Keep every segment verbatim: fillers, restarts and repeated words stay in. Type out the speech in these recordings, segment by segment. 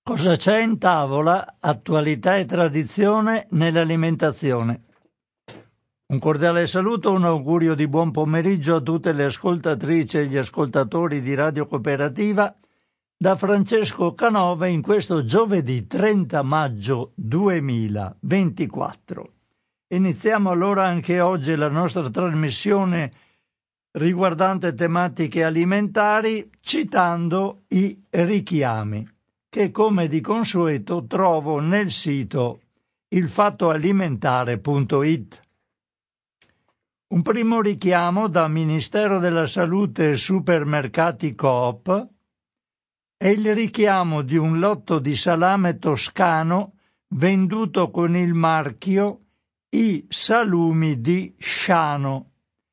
Cosa c'è in tavola? Attualità e tradizione nell'alimentazione. Un cordiale saluto, un augurio di buon pomeriggio a tutte le ascoltatrici e gli ascoltatori di Radio Cooperativa da Francesco Canova in questo giovedì trenta maggio duemilaventiquattro. Iniziamo allora anche oggi la nostra trasmissione riguardante tematiche alimentari citando i richiami che, come di consueto, trovo nel sito ilfattoalimentare punto it. Un primo richiamo da Ministero della Salute e Supermercati Coop è il richiamo di un lotto di salame toscano venduto con il marchio I Salumi di Sciano.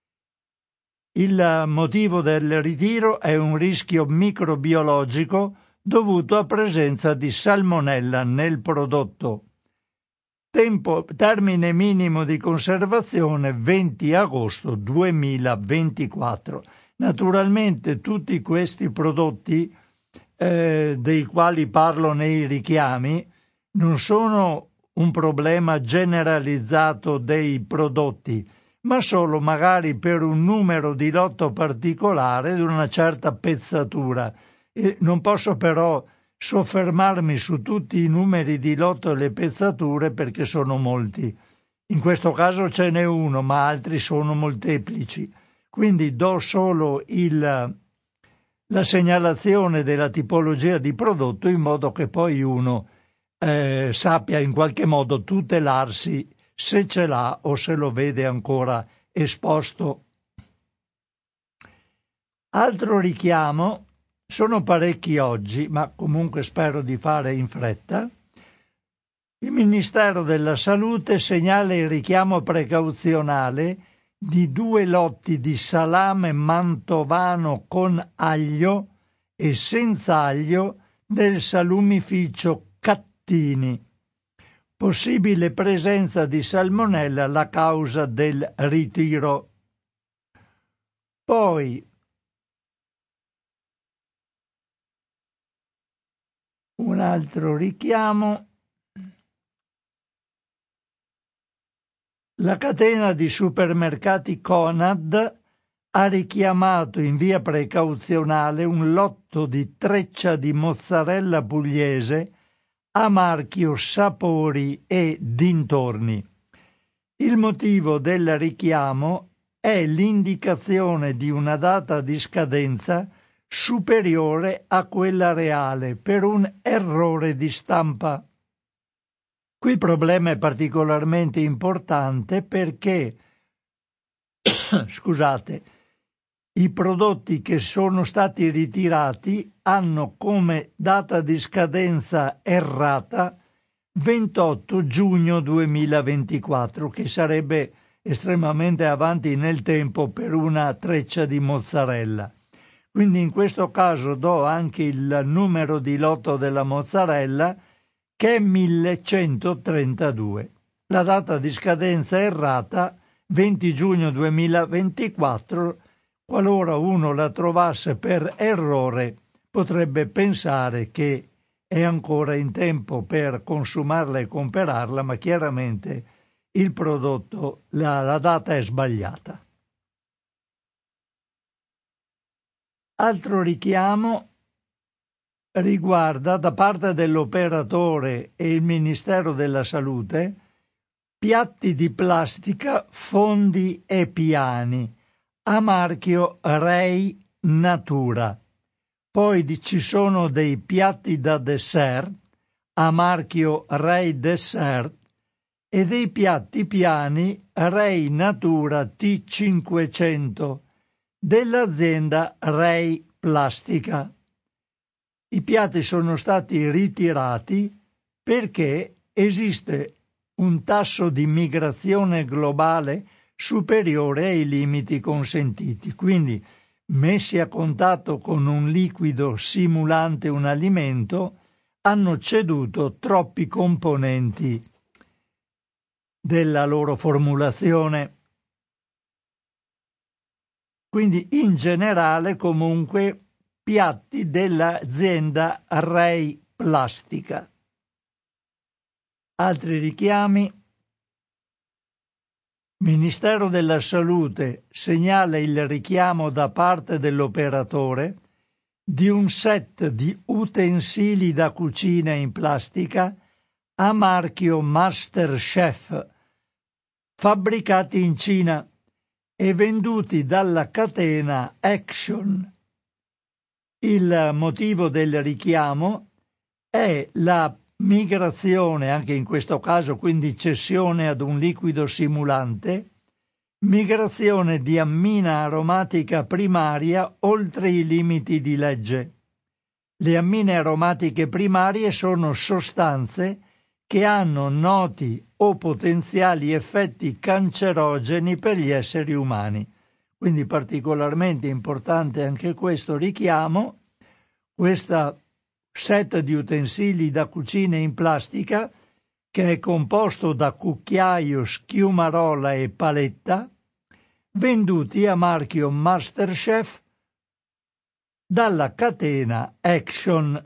Il motivo del ritiro è un rischio microbiologico dovuto a presenza di salmonella nel prodotto. Tempo, termine minimo di conservazione venti agosto duemilaventiquattro. Naturalmente tutti questi prodotti eh, dei quali parlo nei richiami non sono un problema generalizzato dei prodotti, ma solo magari per un numero di lotto particolare di una certa pezzatura. E non posso però soffermarmi su tutti i numeri di lotto e le pezzature perché sono molti. In questo caso ce n'è uno, ma altri sono molteplici. Quindi do solo il, la segnalazione della tipologia di prodotto in modo che poi uno eh, sappia in qualche modo tutelarsi se ce l'ha o se lo vede ancora esposto. Altro richiamo. Sono parecchi oggi, ma comunque spero di fare in fretta. Il Ministero della Salute segnala il richiamo precauzionale di due lotti di salame mantovano con aglio e senza aglio del salumificio Cattini. Possibile presenza di salmonella la causa del ritiro. Poi un altro richiamo. La catena di supermercati Conad ha richiamato in via precauzionale un lotto di treccia di mozzarella pugliese a marchio Sapori e dintorni. Il motivo del richiamo è l'indicazione di una data di scadenza superiore a quella reale per un errore di stampa. Qui il problema è particolarmente importante perché, scusate, i prodotti che sono stati ritirati hanno come data di scadenza errata ventotto giugno duemilaventiquattro, che sarebbe estremamente avanti nel tempo per una treccia di mozzarella. Quindi in questo caso do anche il numero di lotto della mozzarella che è millecentotrentadue. La data di scadenza errata venti giugno duemilaventiquattro, qualora uno la trovasse per errore potrebbe pensare che è ancora in tempo per consumarla e comprarla, ma chiaramente il prodotto, la, la data è sbagliata. Altro richiamo riguarda da parte dell'operatore e il Ministero della Salute piatti di plastica, fondi e piani a marchio Rei Natura. Poi ci sono dei piatti da dessert a marchio Rei Dessert e dei piatti piani Rei Natura T cinquecento dell'azienda Rei Plastica. I piatti sono stati ritirati perché esiste un tasso di migrazione globale superiore ai limiti consentiti, quindi messi a contatto con un liquido simulante un alimento hanno ceduto troppi componenti della loro formulazione. Quindi in generale comunque piatti dell'azienda Rei plastica. Altri richiami. Ministero della Salute segnala il richiamo da parte dell'operatore di un set di utensili da cucina in plastica a marchio MasterChef, fabbricati in Cina e venduti dalla catena Action. Il motivo del richiamo è la migrazione, anche in questo caso quindi cessione ad un liquido simulante, migrazione di ammina aromatica primaria oltre i limiti di legge. Le ammine aromatiche primarie sono sostanze che hanno noti o potenziali effetti cancerogeni per gli esseri umani. Quindi particolarmente importante anche questo richiamo, questa set di utensili da cucina in plastica che è composto da cucchiaio, schiumarola e paletta, venduti a marchio MasterChef dalla catena Action.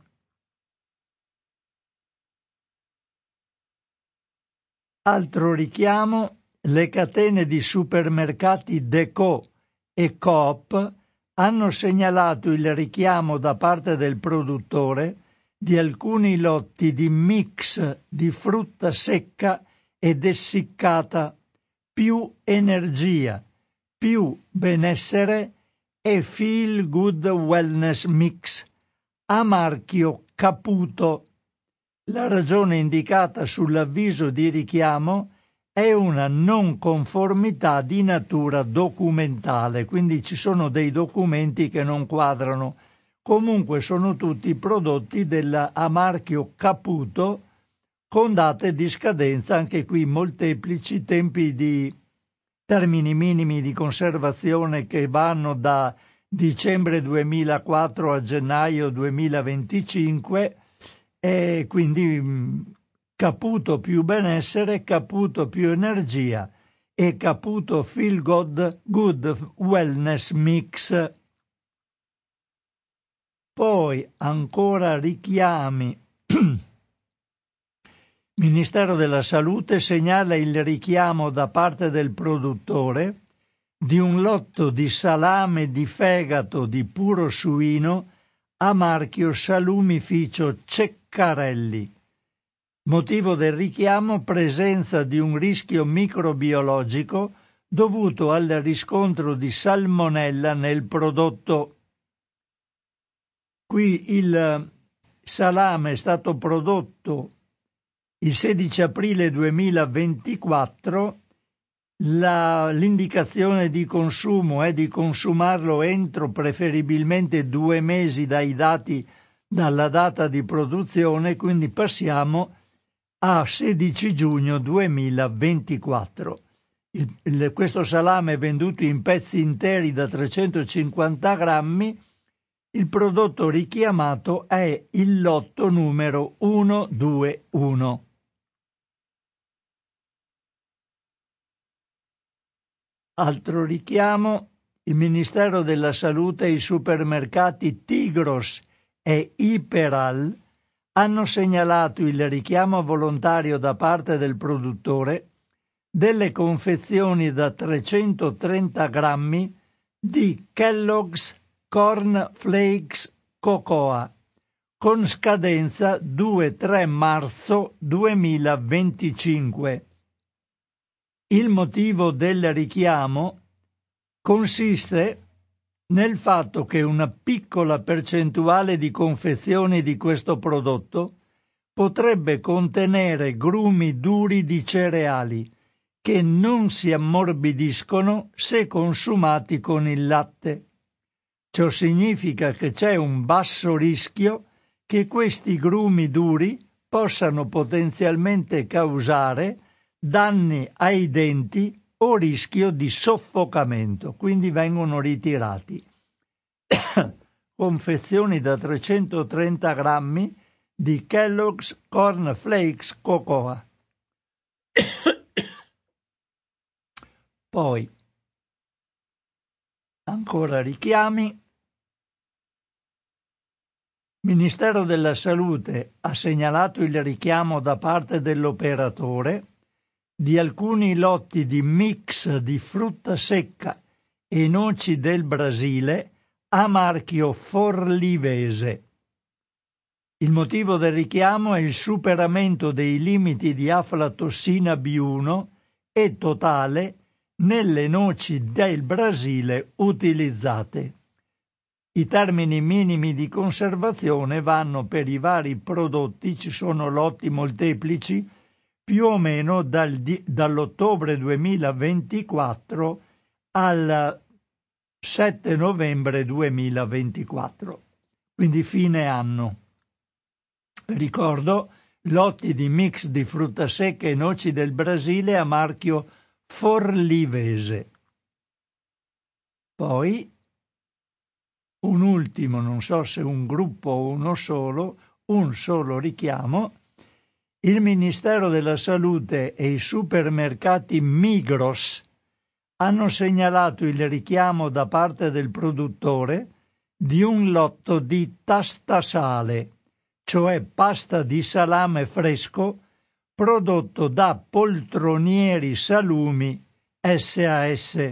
Altro richiamo, le catene di supermercati Deco e Coop hanno segnalato il richiamo da parte del produttore di alcuni lotti di mix di frutta secca ed essiccata, più energia, più benessere e Feel Good Wellness Mix a marchio Caputo. La ragione indicata sull'avviso di richiamo è una non conformità di natura documentale, quindi ci sono dei documenti che non quadrano. Comunque sono tutti prodotti della, a marchio Caputo con date di scadenza, anche qui molteplici, tempi di termini minimi di conservazione che vanno da dicembre duemilaquattro a gennaio duemilaventicinque, e quindi Caputo più benessere, Caputo più energia e Caputo Feel Good, Good Wellness Mix. Poi ancora richiami. Ministero della Salute segnala il richiamo da parte del produttore di un lotto di salame di fegato di puro suino a marchio Salumificio Ceccarelli. Motivo del richiamo: presenza di un rischio microbiologico dovuto al riscontro di salmonella nel prodotto. Qui il salame è stato prodotto il sedici aprile duemilaventiquattro, la, l'indicazione di consumo è di consumarlo entro preferibilmente due mesi dai dati, dalla data di produzione, quindi passiamo a sedici giugno duemilaventiquattro. Il, il, questo salame è venduto in pezzi interi da trecentocinquanta grammi. Il prodotto richiamato è il lotto numero centoventuno. Altro richiamo, il Ministero della Salute e i supermercati Tigros e Iperal hanno segnalato il richiamo volontario da parte del produttore delle confezioni da trecentotrenta grammi di Kellogg's Corn Flakes Cocoa con scadenza due tre marzo duemilaventicinque. Il motivo del richiamo consiste nel fatto che una piccola percentuale di confezioni di questo prodotto potrebbe contenere grumi duri di cereali che non si ammorbidiscono se consumati con il latte. Ciò significa che c'è un basso rischio che questi grumi duri possano potenzialmente causare danni ai denti o rischio di soffocamento, quindi vengono ritirati. Confezioni da trecentotrenta grammi di Kellogg's Corn Flakes Cocoa. Poi ancora richiami. Ministero della Salute ha segnalato il richiamo da parte dell'operatore di alcuni lotti di mix di frutta secca e noci del Brasile a marchio Forlivese. Il motivo del richiamo è il superamento dei limiti di aflatossina B uno e totale nelle noci del Brasile utilizzate. I termini minimi di conservazione vanno per i vari prodotti, ci sono lotti molteplici, più o meno dal, dall'ottobre duemilaventiquattro al sette novembre duemilaventiquattro, quindi fine anno. Ricordo, lotti di mix di frutta secca e noci del Brasile a marchio Forlivese. Poi un ultimo, non so se un gruppo o uno solo, un solo richiamo. Il Ministero della Salute e i supermercati Migros hanno segnalato il richiamo da parte del produttore di un lotto di tastasale, cioè pasta di salame fresco prodotto da Poltronieri Salumi S A S.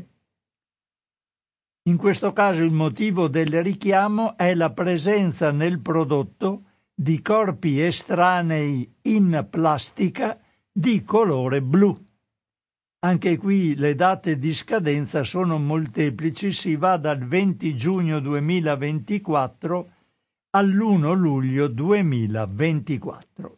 In questo caso il motivo del richiamo è la presenza nel prodotto di corpi estranei in plastica di colore blu. Anche qui le date di scadenza sono molteplici, si va dal venti giugno duemilaventiquattro all'primo luglio duemilaventiquattro.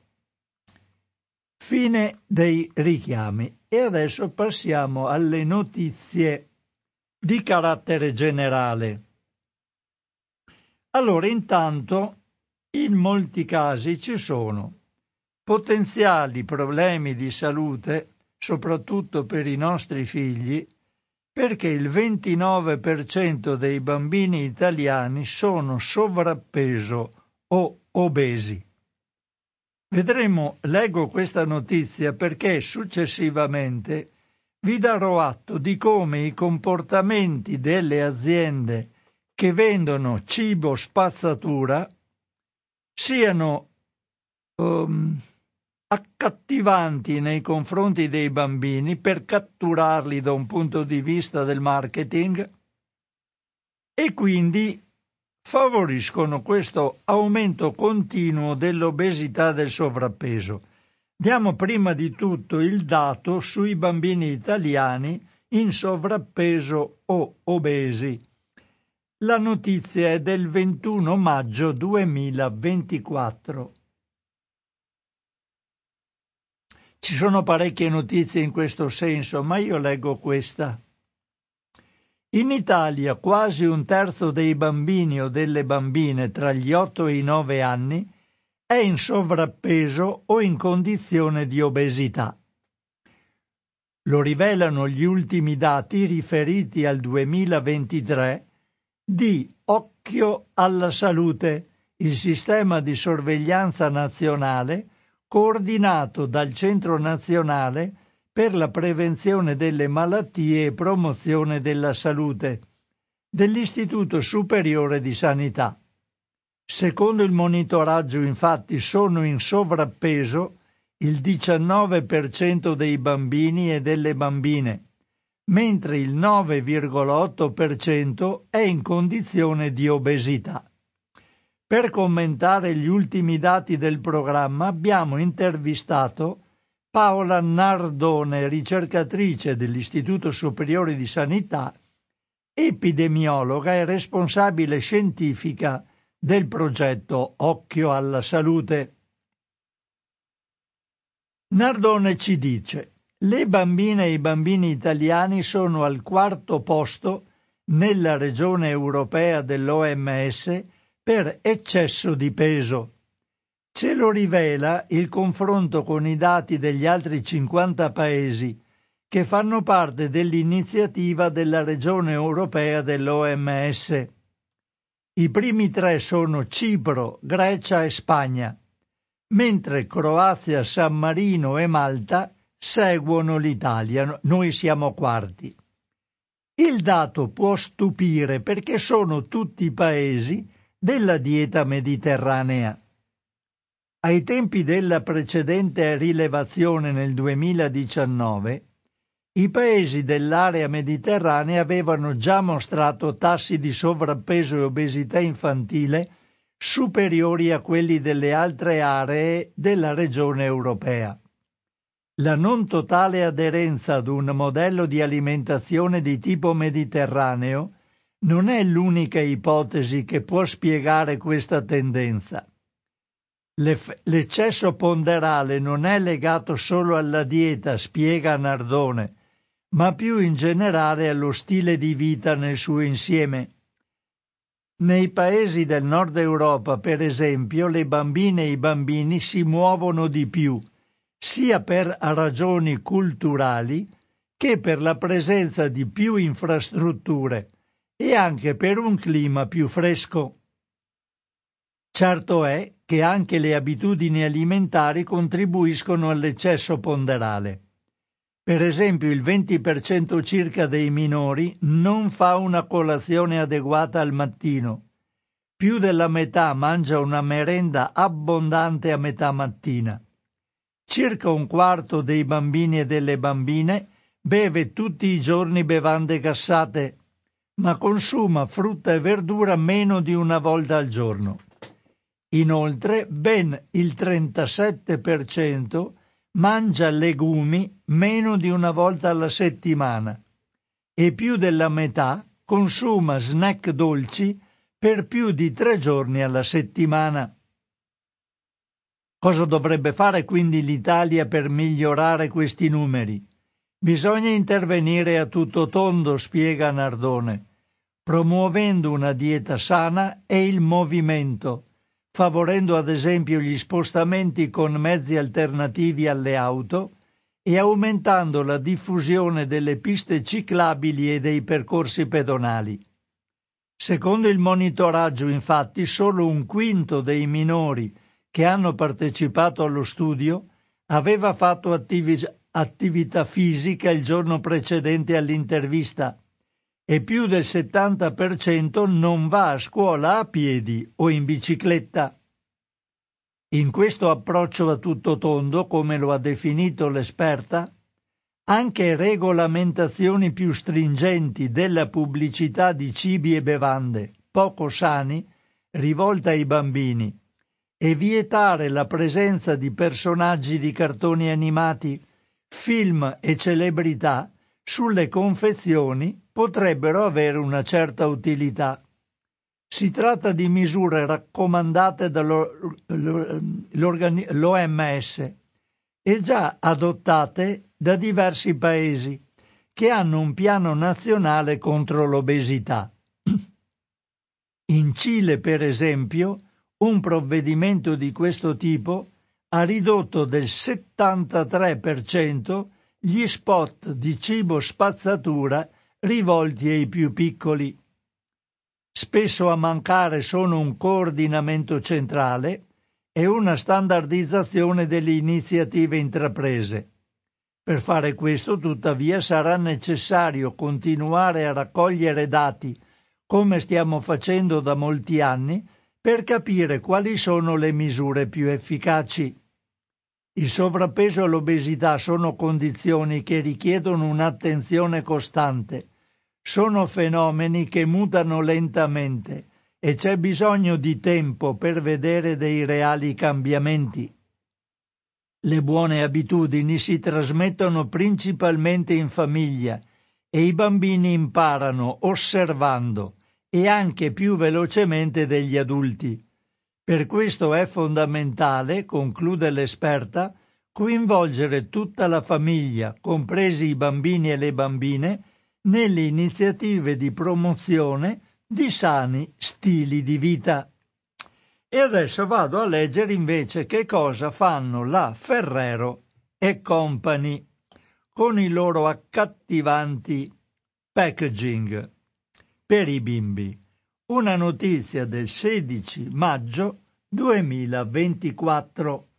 Fine dei richiami. E adesso passiamo alle notizie di carattere generale. Allora, intanto, in molti casi ci sono potenziali problemi di salute, soprattutto per i nostri figli, perché il ventinove per cento dei bambini italiani sono sovrappeso o obesi. Vedremo, leggo questa notizia perché successivamente vi darò atto di come i comportamenti delle aziende che vendono cibo spazzatura siano um, accattivanti nei confronti dei bambini per catturarli da un punto di vista del marketing e quindi favoriscono questo aumento continuo dell'obesità e del sovrappeso. Diamo prima di tutto il dato sui bambini italiani in sovrappeso o obesi. La notizia è del ventuno maggio duemilaventiquattro. Ci sono parecchie notizie in questo senso, ma io leggo questa. In Italia quasi un terzo dei bambini o delle bambine tra gli otto e i nove anni è in sovrappeso o in condizione di obesità. Lo rivelano gli ultimi dati riferiti al duemilaventitré di Occhio alla Salute, il sistema di sorveglianza nazionale coordinato dal Centro Nazionale per la Prevenzione delle Malattie e Promozione della Salute dell'Istituto Superiore di Sanità. Secondo il monitoraggio, infatti, sono in sovrappeso il diciannove per cento dei bambini e delle bambine, mentre il nove virgola otto per cento è in condizione di obesità. Per commentare gli ultimi dati del programma abbiamo intervistato Paola Nardone, ricercatrice dell'Istituto Superiore di Sanità, epidemiologa e responsabile scientifica del progetto Occhio alla Salute. Nardone ci dice: le bambine e i bambini italiani sono al quarto posto nella regione europea dell'O M S per eccesso di peso. Ce lo rivela il confronto con i dati degli altri cinquanta paesi che fanno parte dell'iniziativa della regione europea dell'O M S. I primi tre sono Cipro, Grecia e Spagna, mentre Croazia, San Marino e Malta seguono l'Italia. Noi siamo quarti. Il dato può stupire perché sono tutti paesi della dieta mediterranea. Ai tempi della precedente rilevazione nel duemiladiciannove, i paesi dell'area mediterranea avevano già mostrato tassi di sovrappeso e obesità infantile superiori a quelli delle altre aree della regione europea. La non totale aderenza ad un modello di alimentazione di tipo mediterraneo non è l'unica ipotesi che può spiegare questa tendenza. L'eccesso ponderale non è legato solo alla dieta, spiega Nardone, ma più in generale allo stile di vita nel suo insieme. Nei paesi del nord Europa, per esempio, le bambine e i bambini si muovono di più, sia per ragioni culturali che per la presenza di più infrastrutture e anche per un clima più fresco. Certo è che anche le abitudini alimentari contribuiscono all'eccesso ponderale. Per esempio, il venti per cento circa dei minori non fa una colazione adeguata al mattino. Più della metà mangia una merenda abbondante a metà mattina. Circa un quarto dei bambini e delle bambine beve tutti i giorni bevande gassate, ma consuma frutta e verdura meno di una volta al giorno. Inoltre, ben il trentasette per cento mangia legumi meno di una volta alla settimana e più della metà consuma snack dolci per più di tre giorni alla settimana. Cosa dovrebbe fare quindi l'Italia per migliorare questi numeri? Bisogna intervenire a tutto tondo, spiega Nardone, promuovendo una dieta sana e il movimento, favorendo ad esempio gli spostamenti con mezzi alternativi alle auto e aumentando la diffusione delle piste ciclabili e dei percorsi pedonali. Secondo il monitoraggio, infatti, solo un quinto dei minori che hanno partecipato allo studio aveva fatto attivi- attività fisica il giorno precedente all'intervista e più del settanta per cento non va a scuola a piedi o in bicicletta. In questo approccio a tutto tondo, come lo ha definito l'esperta, anche regolamentazioni più stringenti della pubblicità di cibi e bevande poco sani rivolta ai bambini e vietare la presenza di personaggi di cartoni animati, film e celebrità sulle confezioni potrebbero avere una certa utilità. Si tratta di misure raccomandate dall'O M S e già adottate da diversi paesi che hanno un piano nazionale contro l'obesità. In Cile, per esempio, un provvedimento di questo tipo ha ridotto del settantatré per cento gli spot di cibo spazzatura rivolti ai più piccoli. Spesso a mancare sono un coordinamento centrale e una standardizzazione delle iniziative intraprese. Per fare questo, tuttavia, sarà necessario continuare a raccogliere dati, come stiamo facendo da molti anni, per capire quali sono le misure più efficaci. Il sovrappeso e l'obesità sono condizioni che richiedono un'attenzione costante. Sono fenomeni che mutano lentamente e c'è bisogno di tempo per vedere dei reali cambiamenti. Le buone abitudini si trasmettono principalmente in famiglia e i bambini imparano osservando e anche più velocemente degli adulti. Per questo è fondamentale, conclude l'esperta, coinvolgere tutta la famiglia, compresi i bambini e le bambine, nelle iniziative di promozione di sani stili di vita. E adesso vado a leggere invece che cosa fanno la Ferrero e Company con i loro accattivanti packaging per i bimbi. Una notizia del sedici maggio duemilaventiquattro.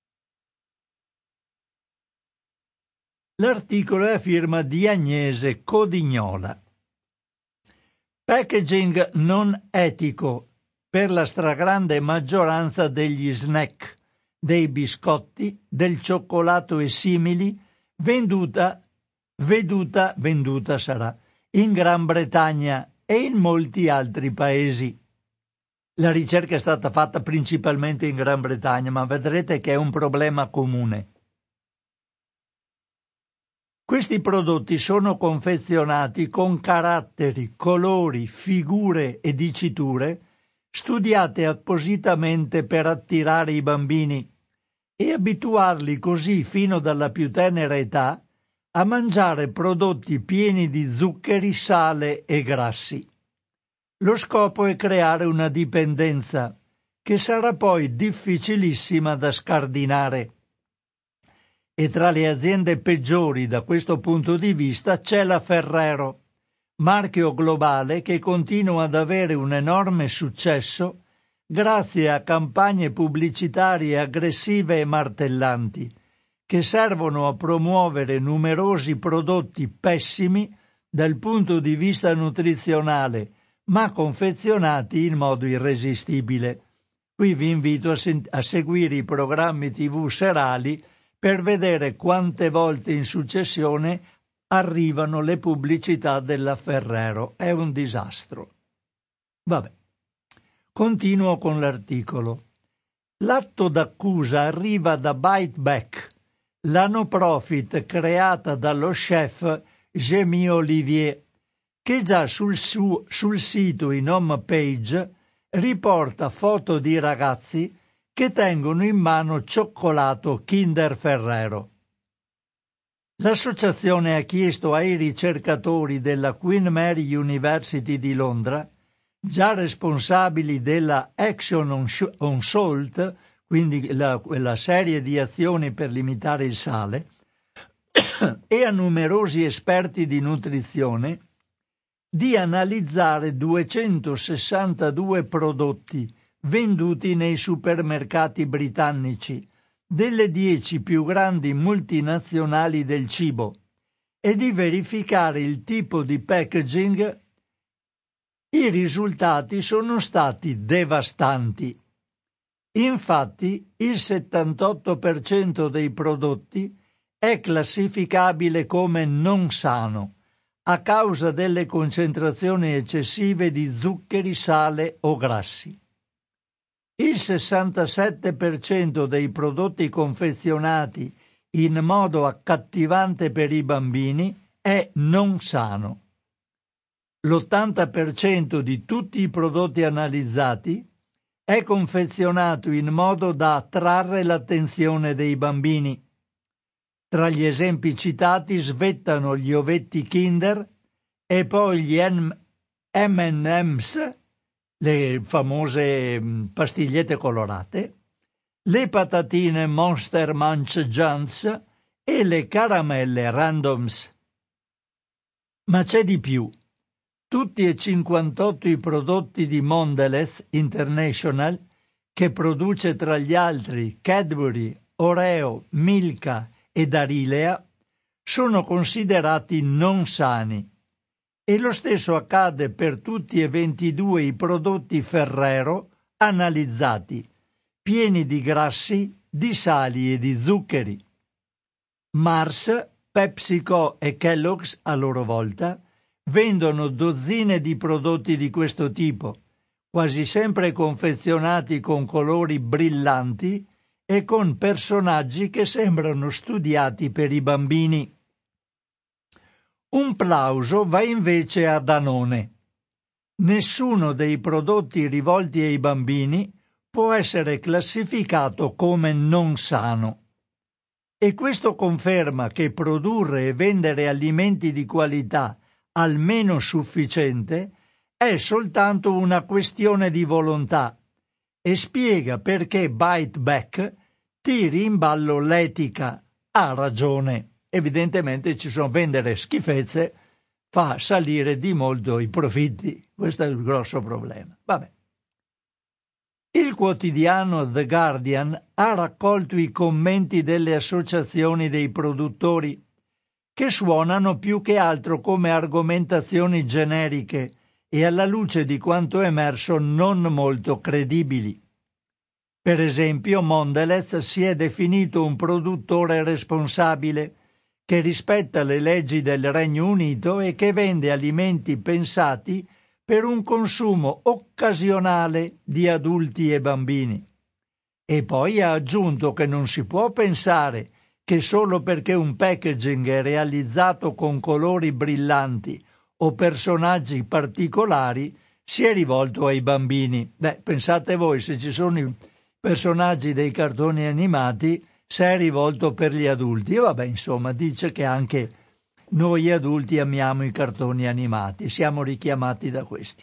L'articolo è a firma di Agnese Codignola. Packaging non etico per la stragrande maggioranza degli snack, dei biscotti, del cioccolato e simili, venduta, veduta, venduta sarà, in Gran Bretagna e in molti altri paesi. La ricerca è stata fatta principalmente in Gran Bretagna, ma vedrete che è un problema comune. Questi prodotti sono confezionati con caratteri, colori, figure e diciture studiate appositamente per attirare i bambini e abituarli così fino dalla più tenera età a mangiare prodotti pieni di zuccheri, sale e grassi. Lo scopo è creare una dipendenza che sarà poi difficilissima da scardinare. E tra le aziende peggiori da questo punto di vista c'è la Ferrero, marchio globale che continua ad avere un enorme successo grazie a campagne pubblicitarie aggressive e martellanti che servono a promuovere numerosi prodotti pessimi dal punto di vista nutrizionale, ma confezionati in modo irresistibile. Qui vi invito a, sen- a seguire i programmi tivù serali per vedere quante volte in successione arrivano le pubblicità della Ferrero. È un disastro. Vabbè. Continuo con l'articolo. L'atto d'accusa arriva da Bite Back, la no profit creata dallo chef Jamie Olivier, che già sul, su, sul sito in home page riporta foto di ragazzi che tengono in mano cioccolato Kinder Ferrero. L'associazione ha chiesto ai ricercatori della Queen Mary University di Londra, già responsabili della Action on, on Salt, quindi la, la serie di azioni per limitare il sale, e a numerosi esperti di nutrizione, di analizzare duecentosessantadue prodotti venduti nei supermercati britannici delle dieci più grandi multinazionali del cibo e di verificare il tipo di packaging. I risultati sono stati devastanti. Infatti, il settantotto per cento dei prodotti è classificabile come non sano a causa delle concentrazioni eccessive di zuccheri, sale o grassi. Il sessantasette per cento dei prodotti confezionati in modo accattivante per i bambini è non sano. L'ottanta per cento di tutti i prodotti analizzati è confezionato in modo da attrarre l'attenzione dei bambini. Tra gli esempi citati svettano gli ovetti Kinder e poi gli M and M's, le famose pastigliette colorate, le patatine Monster Munch Junks e le caramelle Randoms. Ma c'è di più. Tutti e cinquantotto i prodotti di Mondelez International, che produce tra gli altri Cadbury, Oreo, Milka e Darilea, sono considerati non sani. E lo stesso accade per tutti e ventidue i prodotti Ferrero analizzati, pieni di grassi, di sali e di zuccheri. Mars, PepsiCo e Kellogg's, a loro volta, vendono dozzine di prodotti di questo tipo, quasi sempre confezionati con colori brillanti e con personaggi che sembrano studiati per i bambini. Un plauso va invece a Danone. Nessuno dei prodotti rivolti ai bambini può essere classificato come non sano. E questo conferma che produrre e vendere alimenti di qualità almeno sufficiente è soltanto una questione di volontà e spiega perché Bite Back tiri in ballo l'etica. Ha ragione. Evidentemente ci sono vendere schifezze fa salire di molto i profitti. Questo è il grosso problema. Vabbè. Il quotidiano The Guardian ha raccolto i commenti delle associazioni dei produttori, che suonano più che altro come argomentazioni generiche e alla luce di quanto emerso non molto credibili. Per esempio, Mondelez si è definito un produttore responsabile che rispetta le leggi del Regno Unito e che vende alimenti pensati per un consumo occasionale di adulti e bambini. E poi ha aggiunto che non si può pensare che solo perché un packaging è realizzato con colori brillanti o personaggi particolari sia rivolto ai bambini. Beh, pensate voi, se ci sono i personaggi dei cartoni animati, se è rivolto per gli adulti. E vabbè, insomma, dice che anche noi adulti amiamo i cartoni animati, siamo richiamati da questi.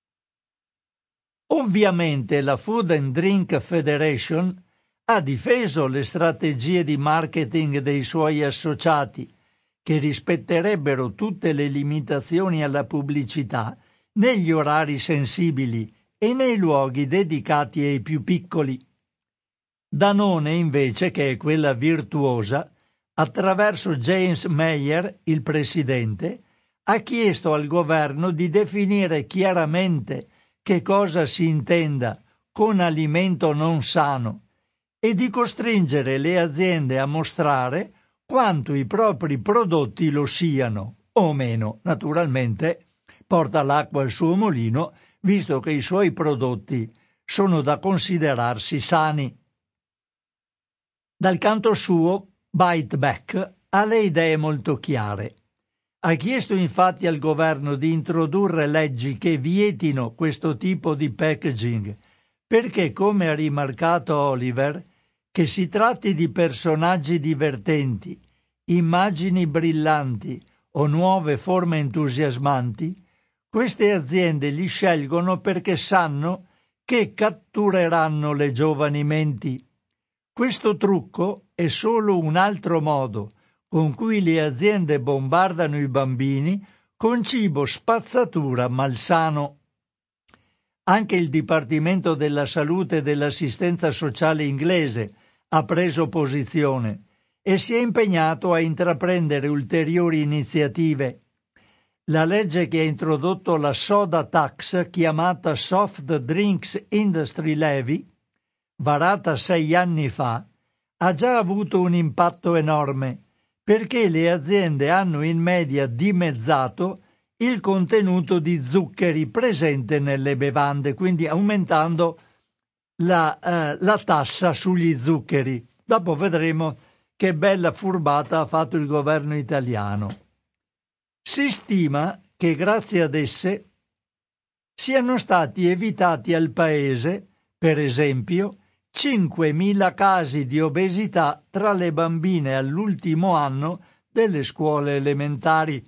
Ovviamente la Food and Drink Federation ha difeso le strategie di marketing dei suoi associati, che rispetterebbero tutte le limitazioni alla pubblicità negli orari sensibili e nei luoghi dedicati ai più piccoli. Danone, invece, che è quella virtuosa, attraverso James Mayer, il presidente, ha chiesto al governo di definire chiaramente che cosa si intenda con alimento non sano e di costringere le aziende a mostrare quanto i propri prodotti lo siano, o meno. Naturalmente porta l'acqua al suo mulino, visto che i suoi prodotti sono da considerarsi sani. Dal canto suo, Bite Back ha le idee molto chiare. Ha chiesto infatti al governo di introdurre leggi che vietino questo tipo di packaging, perché, come ha rimarcato Oliver, che si tratti di personaggi divertenti, immagini brillanti o nuove forme entusiasmanti, queste aziende li scelgono perché sanno che cattureranno le giovani menti. Questo trucco è solo un altro modo con cui le aziende bombardano i bambini con cibo spazzatura malsano. Anche il Dipartimento della Salute e dell'Assistenza Sociale inglese ha preso posizione e si è impegnato a intraprendere ulteriori iniziative. La legge che ha introdotto la soda tax, chiamata Soft Drinks Industry Levy, varata sei anni fa, ha già avuto un impatto enorme, perché le aziende hanno in media dimezzato il contenuto di zuccheri presente nelle bevande, quindi aumentando la, eh, la tassa sugli zuccheri. Dopo vedremo che bella furbata ha fatto il governo italiano. Si stima che grazie ad esse siano stati evitati al Paese, per esempio, cinquemila casi di obesità tra le bambine all'ultimo anno delle scuole elementari.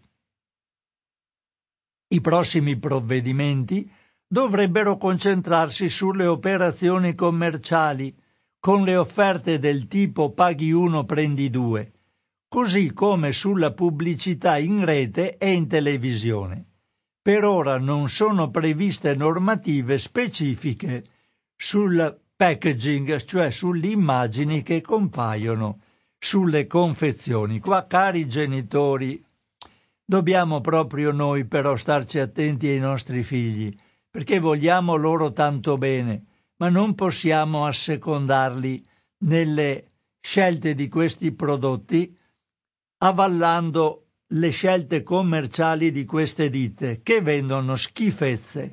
I prossimi provvedimenti dovrebbero concentrarsi sulle operazioni commerciali, con le offerte del tipo paghi uno prendi due, così come sulla pubblicità in rete e in televisione. Per ora non sono previste normative specifiche sul packaging, cioè sulle immagini che compaiono sulle confezioni. Qua, cari genitori, dobbiamo proprio noi però starci attenti ai nostri figli, perché vogliamo loro tanto bene, ma non possiamo assecondarli nelle scelte di questi prodotti, avallando le scelte commerciali di queste ditte che vendono schifezze.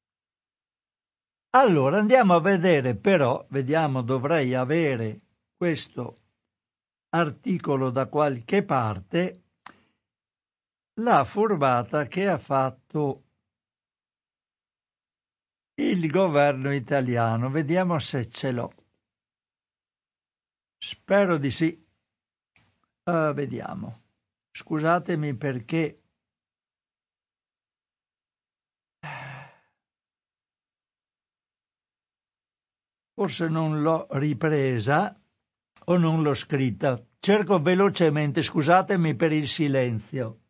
Allora andiamo a vedere però, vediamo, dovrei avere questo articolo da qualche parte, la furbata che ha fatto il governo italiano. Vediamo se ce l'ho. Spero di sì. Uh, vediamo. Scusatemi perché forse non l'ho ripresa o non l'ho scritta. Cerco velocemente, scusatemi per il silenzio.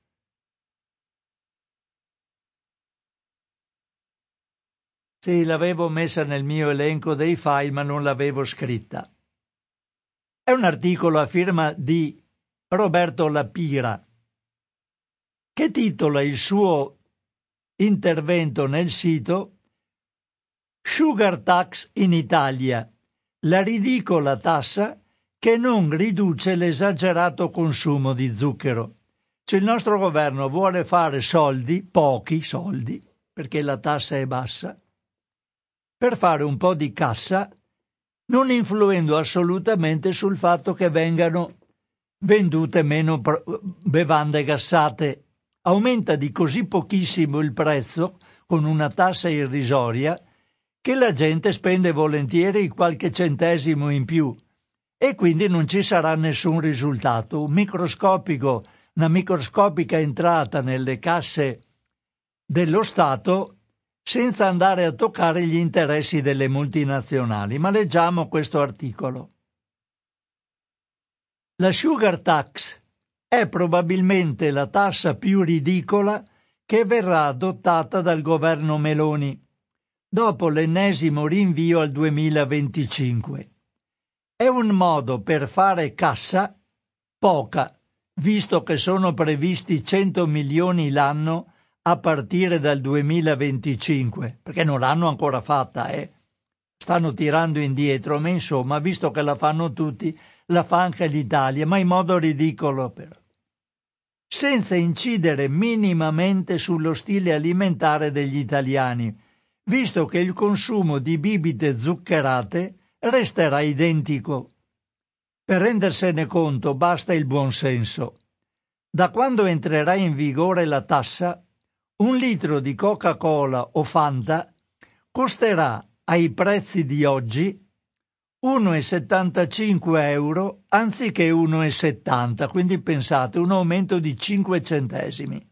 Sì, l'avevo messa nel mio elenco dei file, ma non l'avevo scritta. È un articolo a firma di Roberto Lapira, che titola il suo intervento nel sito Sugar Tax in Italia, la ridicola tassa che non riduce l'esagerato consumo di zucchero. Cioè il nostro governo vuole fare soldi, pochi soldi, perché la tassa è bassa, per fare un po' di cassa, non influendo assolutamente sul fatto che vengano vendute meno bevande gassate. Aumenta di così pochissimo il prezzo, con una tassa irrisoria, che la gente spende volentieri qualche centesimo in più e quindi non ci sarà nessun risultato. Un microscopico, una microscopica entrata nelle casse dello Stato senza andare a toccare gli interessi delle multinazionali. Ma leggiamo questo articolo. La sugar tax è probabilmente la tassa più ridicola che verrà adottata dal governo Meloni, dopo l'ennesimo rinvio al duemilaventicinque. È un modo per fare cassa, poca, visto che sono previsti cento milioni l'anno a partire dal duemilaventicinque, perché non l'hanno ancora fatta, eh. Stanno tirando indietro, ma insomma, visto che la fanno tutti, la fa anche l'Italia, ma in modo ridicolo però. Senza incidere minimamente sullo stile alimentare degli italiani, visto che il consumo di bibite zuccherate resterà identico. Per rendersene conto basta il buonsenso. Da quando entrerà in vigore la tassa, un litro di Coca-Cola o Fanta costerà ai prezzi di oggi uno virgola settantacinque euro anziché uno virgola settanta, quindi pensate un aumento di cinque centesimi.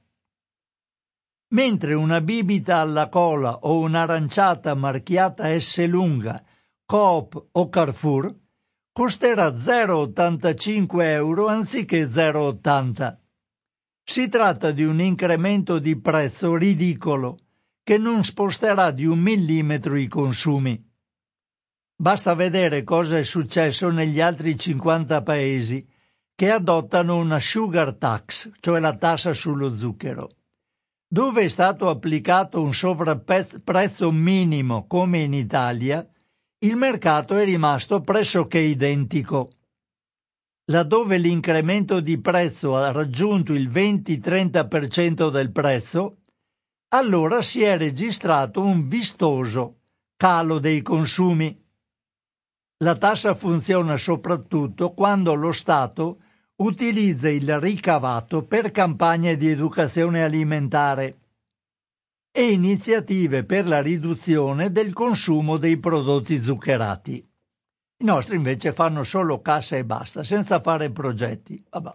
Mentre una bibita alla cola o un'aranciata marchiata S lunga, Coop o Carrefour costerà zero virgola ottantacinque euro anziché zero virgola ottanta. Si tratta di un incremento di prezzo ridicolo che non sposterà di un millimetro i consumi. Basta vedere cosa è successo negli altri cinquanta paesi che adottano una sugar tax, cioè la tassa sullo zucchero. Dove è stato applicato un sovrapprezzo minimo come in Italia, il mercato è rimasto pressoché identico. Laddove l'incremento di prezzo ha raggiunto il venti-trenta per cento del prezzo, allora si è registrato un vistoso calo dei consumi. La tassa funziona soprattutto quando lo Stato utilizza il ricavato per campagne di educazione alimentare e iniziative per la riduzione del consumo dei prodotti zuccherati. I nostri invece fanno solo cassa e basta, senza fare progetti. Vabbè.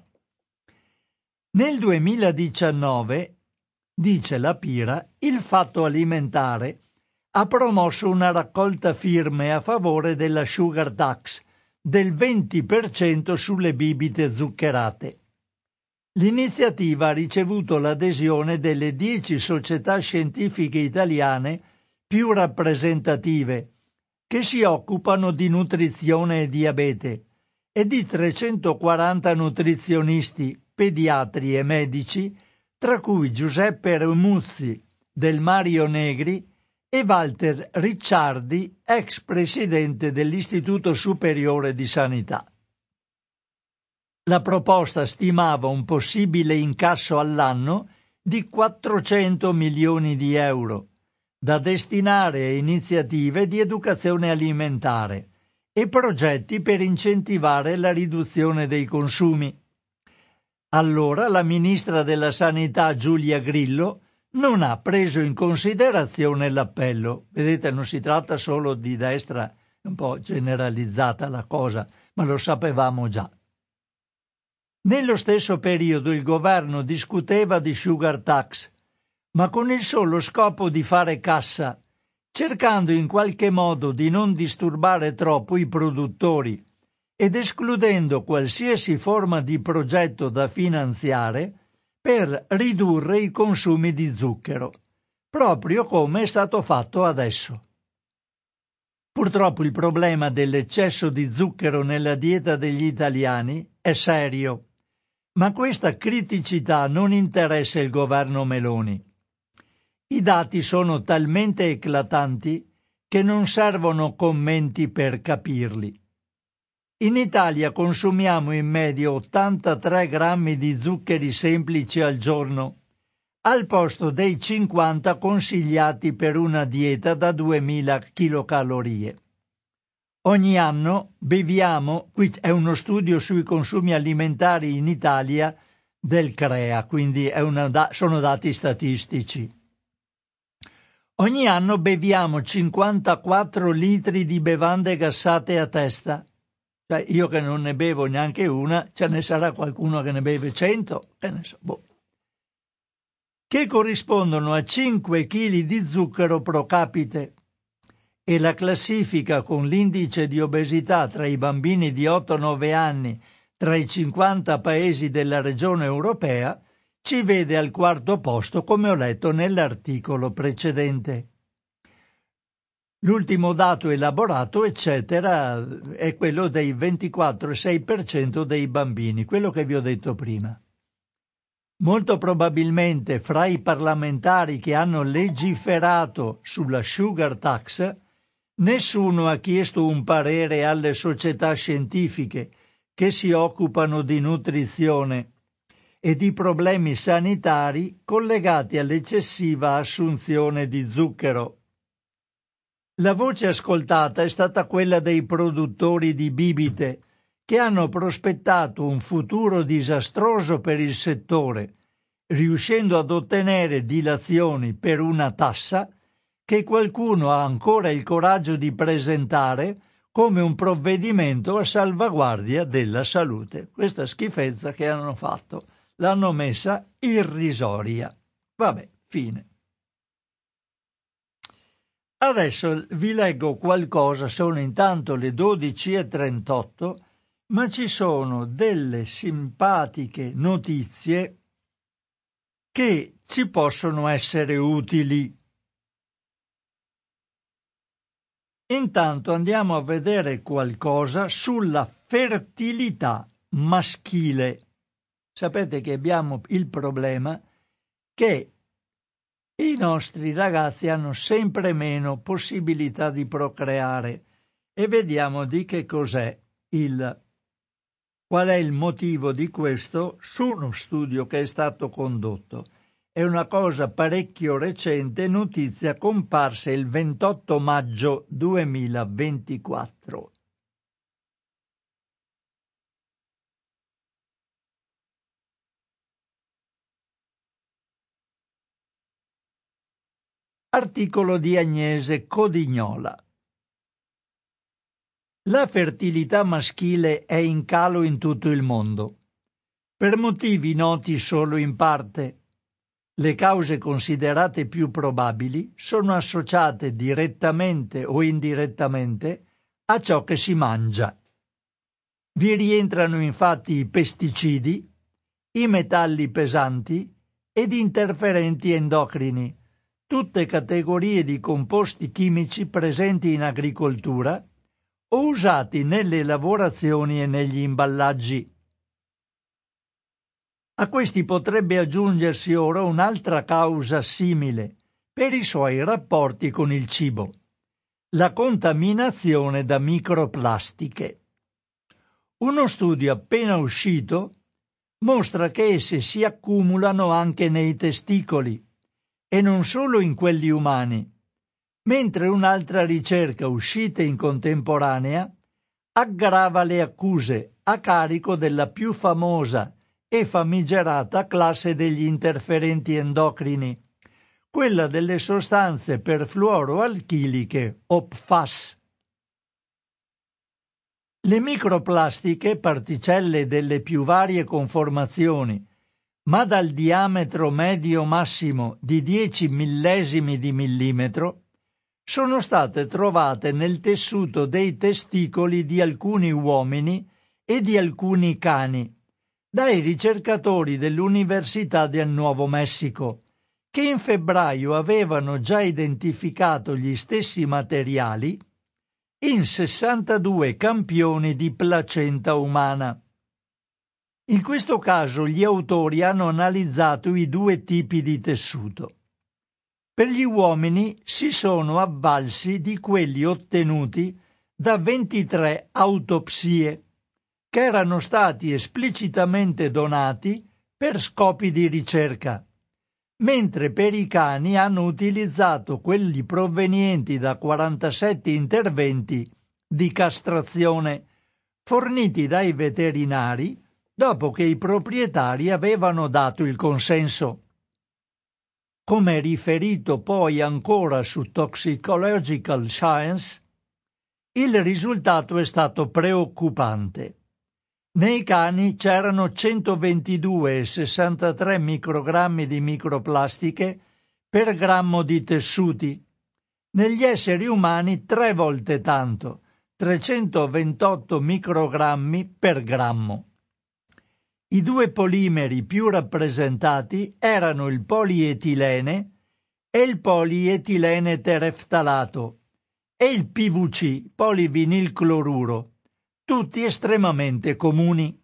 Nel duemiladiciannove, dice la Pira, il Fatto Alimentare ha promosso una raccolta firme a favore della sugar tax del venti per cento sulle bibite zuccherate. L'iniziativa ha ricevuto l'adesione delle dieci società scientifiche italiane più rappresentative che si occupano di nutrizione e diabete e di trecentoquaranta nutrizionisti, pediatri e medici, tra cui Giuseppe Remuzzi del Mario Negri e Walter Ricciardi, ex presidente dell'Istituto Superiore di Sanità. La proposta stimava un possibile incasso all'anno di quattrocento milioni di euro, da destinare a iniziative di educazione alimentare e progetti per incentivare la riduzione dei consumi. Allora la ministra della Sanità Giulia Grillo non ha preso in considerazione l'appello. Vedete, non si tratta solo di destra, un po' generalizzata la cosa, ma lo sapevamo già. Nello stesso periodo il governo discuteva di sugar tax, ma con il solo scopo di fare cassa, cercando in qualche modo di non disturbare troppo i produttori ed escludendo qualsiasi forma di progetto da finanziare per ridurre i consumi di zucchero, proprio come è stato fatto adesso. Purtroppo il problema dell'eccesso di zucchero nella dieta degli italiani è serio, ma questa criticità non interessa il governo Meloni. I dati sono talmente eclatanti che non servono commenti per capirli. In Italia consumiamo in media ottantatré grammi di zuccheri semplici al giorno, al posto dei cinquanta consigliati per una dieta da duemila chilocalorie. Ogni anno beviamo, qui è uno studio sui consumi alimentari in Italia del CREA, quindi è una, sono dati statistici. Ogni anno beviamo cinquantaquattro litri di bevande gassate a testa. Cioè, io che non ne bevo neanche una, ce ne sarà qualcuno che ne beve cento, che ne so, boh. Che corrispondono a cinque chili di zucchero pro capite, e la classifica con l'indice di obesità tra i bambini di otto nove anni tra i cinquanta paesi della regione europea ci vede al quarto posto, come ho letto nell'articolo precedente. L'ultimo dato elaborato, eccetera, è quello dei ventiquattro virgola sei per cento dei bambini, quello che vi ho detto prima. Molto probabilmente fra i parlamentari che hanno legiferato sulla sugar tax, nessuno ha chiesto un parere alle società scientifiche che si occupano di nutrizione e di problemi sanitari collegati all'eccessiva assunzione di zucchero. La voce ascoltata è stata quella dei produttori di bibite, che hanno prospettato un futuro disastroso per il settore, riuscendo ad ottenere dilazioni per una tassa che qualcuno ha ancora il coraggio di presentare come un provvedimento a salvaguardia della salute. Questa schifezza che hanno fatto l'hanno messa irrisoria. Vabbè, fine. Adesso vi leggo qualcosa, sono intanto le dodici e trentotto, ma ci sono delle simpatiche notizie che ci possono essere utili. Intanto andiamo a vedere qualcosa sulla fertilità maschile. Sapete che abbiamo il problema che i nostri ragazzi hanno sempre meno possibilità di procreare e vediamo di che cos'è il qual è il motivo di questo su uno studio che è stato condotto. È una cosa parecchio recente, notizia comparsa il ventotto maggio duemilaventiquattro. Articolo di Agnese Codignola. La fertilità maschile è in calo in tutto il mondo, per motivi noti solo in parte. Le cause considerate più probabili sono associate direttamente o indirettamente a ciò che si mangia. Vi rientrano infatti i pesticidi, i metalli pesanti ed interferenti endocrini, tutte categorie di composti chimici presenti in agricoltura o usati nelle lavorazioni e negli imballaggi. A questi potrebbe aggiungersi ora un'altra causa simile per i suoi rapporti con il cibo: la contaminazione da microplastiche. Uno studio appena uscito mostra che esse si accumulano anche nei testicoli e non solo in quelli umani, mentre un'altra ricerca uscita in contemporanea aggrava le accuse a carico della più famosa e famigerata classe degli interferenti endocrini, quella delle sostanze perfluoroalchiliche o P F A S. Le microplastiche, particelle delle più varie conformazioni, ma dal diametro medio massimo di dieci millesimi di millimetro, sono state trovate nel tessuto dei testicoli di alcuni uomini e di alcuni cani, dai ricercatori dell'Università del Nuovo Messico, che in febbraio avevano già identificato gli stessi materiali in sessantadue campioni di placenta umana. In questo caso gli autori hanno analizzato i due tipi di tessuto. Per gli uomini si sono avvalsi di quelli ottenuti da ventitré autopsie, che erano stati esplicitamente donati per scopi di ricerca, mentre per i cani hanno utilizzato quelli provenienti da quarantasette interventi di castrazione forniti dai veterinari dopo che i proprietari avevano dato il consenso. Come riferito poi ancora su Toxicological Science, il risultato è stato preoccupante. Nei cani c'erano centoventidue virgola sessantatré microgrammi di microplastiche per grammo di tessuti. Negli esseri umani tre volte tanto, trecentoventotto microgrammi per grammo. I due polimeri più rappresentati erano il polietilene e il polietilene tereftalato e il P V C, polivinilcloruro, tutti estremamente comuni.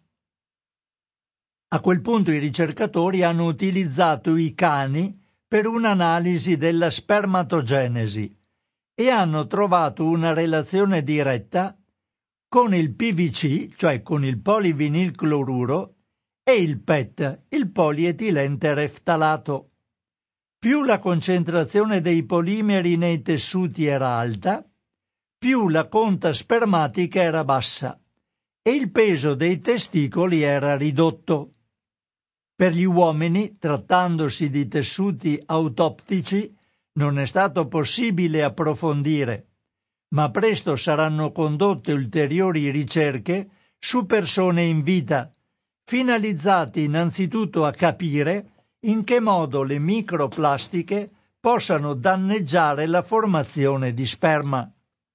A quel punto i ricercatori hanno utilizzato i cani per un'analisi della spermatogenesi e hanno trovato una relazione diretta con il P V C, cioè con il polivinilcloruro, e il P E T, il polietilentereftalato. Più la concentrazione dei polimeri nei tessuti era alta, più la conta spermatica era bassa e il peso dei testicoli era ridotto. Per gli uomini, trattandosi di tessuti autoptici, non è stato possibile approfondire, ma presto saranno condotte ulteriori ricerche su persone in vita, finalizzate innanzitutto a capire in che modo le microplastiche possano danneggiare la formazione di sperma.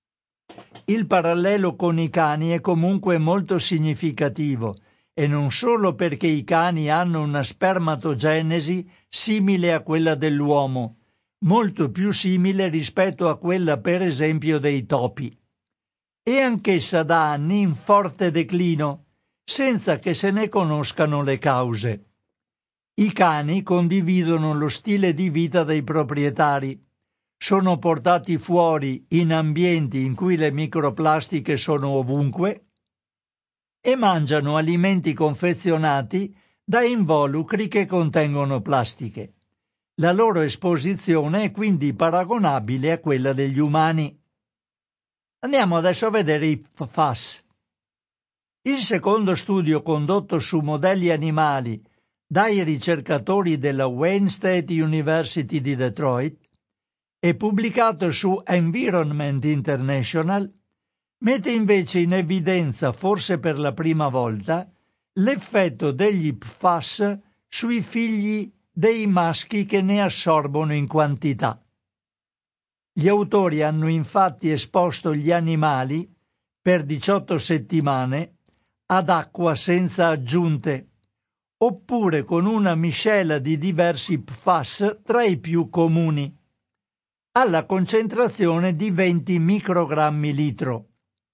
Il parallelo con i cani è comunque molto significativo, e non solo perché i cani hanno una spermatogenesi simile a quella dell'uomo, molto più simile rispetto a quella per esempio dei topi, e anch'essa da anni in forte declino, senza che se ne conoscano le cause. I cani condividono lo stile di vita dei proprietari, sono portati fuori in ambienti in cui le microplastiche sono ovunque e mangiano alimenti confezionati da involucri che contengono plastiche. La loro esposizione è quindi paragonabile a quella degli umani. Andiamo adesso a vedere i P F A S. Il secondo studio condotto su modelli animali dai ricercatori della Wayne State University di Detroit e pubblicato su Environment International mette invece in evidenza, forse per la prima volta, l'effetto degli P F A S sui figli dei maschi che ne assorbono in quantità. Gli autori hanno infatti esposto gli animali per diciotto settimane ad acqua senza aggiunte, oppure con una miscela di diversi P F A S tra i più comuni, alla concentrazione di venti microgrammi litro.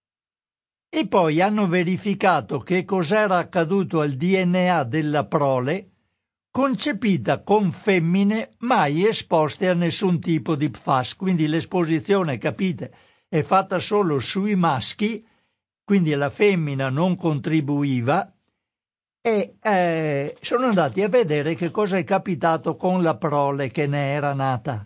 E poi hanno verificato che cos'era accaduto al D N A della prole concepita con femmine mai esposte a nessun tipo di P F A S. Quindi l'esposizione, capite, è fatta solo sui maschi, quindi la femmina non contribuiva, e eh, sono andati a vedere che cosa è capitato con la prole che ne era nata.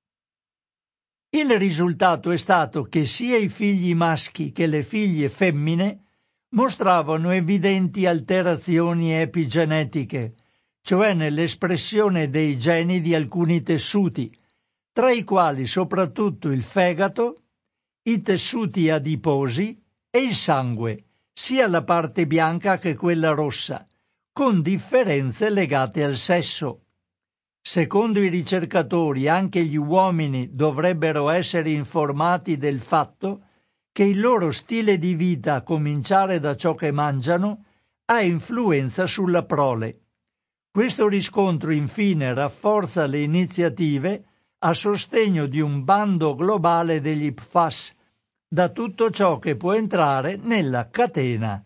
Il risultato è stato che sia i figli maschi che le figlie femmine mostravano evidenti alterazioni epigenetiche, cioè nell'espressione dei geni di alcuni tessuti, tra i quali soprattutto il fegato, i tessuti adiposi e il sangue, sia la parte bianca che quella rossa, con differenze legate al sesso. Secondo i ricercatori, anche gli uomini dovrebbero essere informati del fatto che il loro stile di vita, a cominciare da ciò che mangiano, ha influenza sulla prole. Questo riscontro, infine, rafforza le iniziative a sostegno di un bando globale degli P F A S, da tutto ciò che può entrare nella catena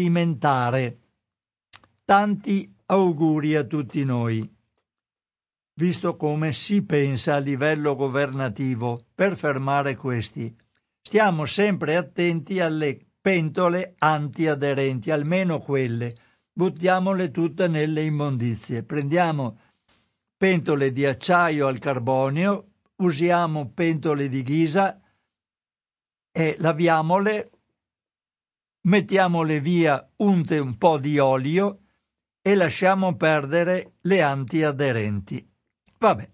alimentare. Tanti auguri a tutti noi. visto come si pensa a livello governativo per fermare questi. Stiamo sempre attenti alle pentole antiaderenti, almeno quelle. Buttiamole tutte nelle immondizie. Prendiamo pentole di acciaio al carbonio, usiamo pentole di ghisa e laviamole, mettiamole via unte un po' di olio e lasciamo perdere le antiaderenti. Vabbè.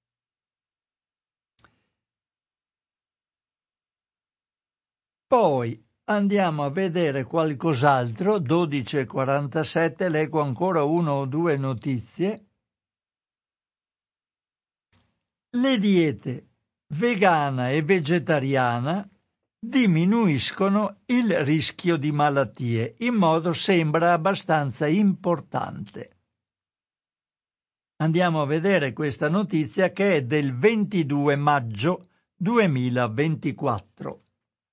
Poi andiamo a vedere qualcos'altro, dodici e quarantasette, leggo ancora una o due notizie. Le diete vegana e vegetariana diminuiscono il rischio di malattie in modo sembra abbastanza importante. Andiamo a vedere questa notizia che è del ventidue maggio duemilaventiquattro.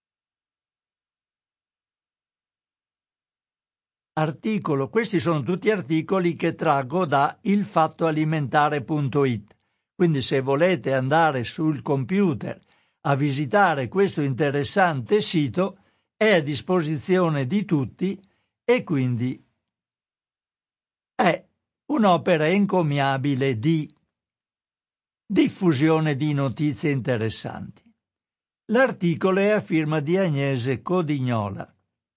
Articolo, questi sono tutti articoli che traggo da il fatto alimentare punto it. Quindi se volete andare sul computer a visitare questo interessante sito è a disposizione di tutti e quindi è un'opera encomiabile di diffusione di notizie interessanti. L'articolo è a firma di Agnese Codignola.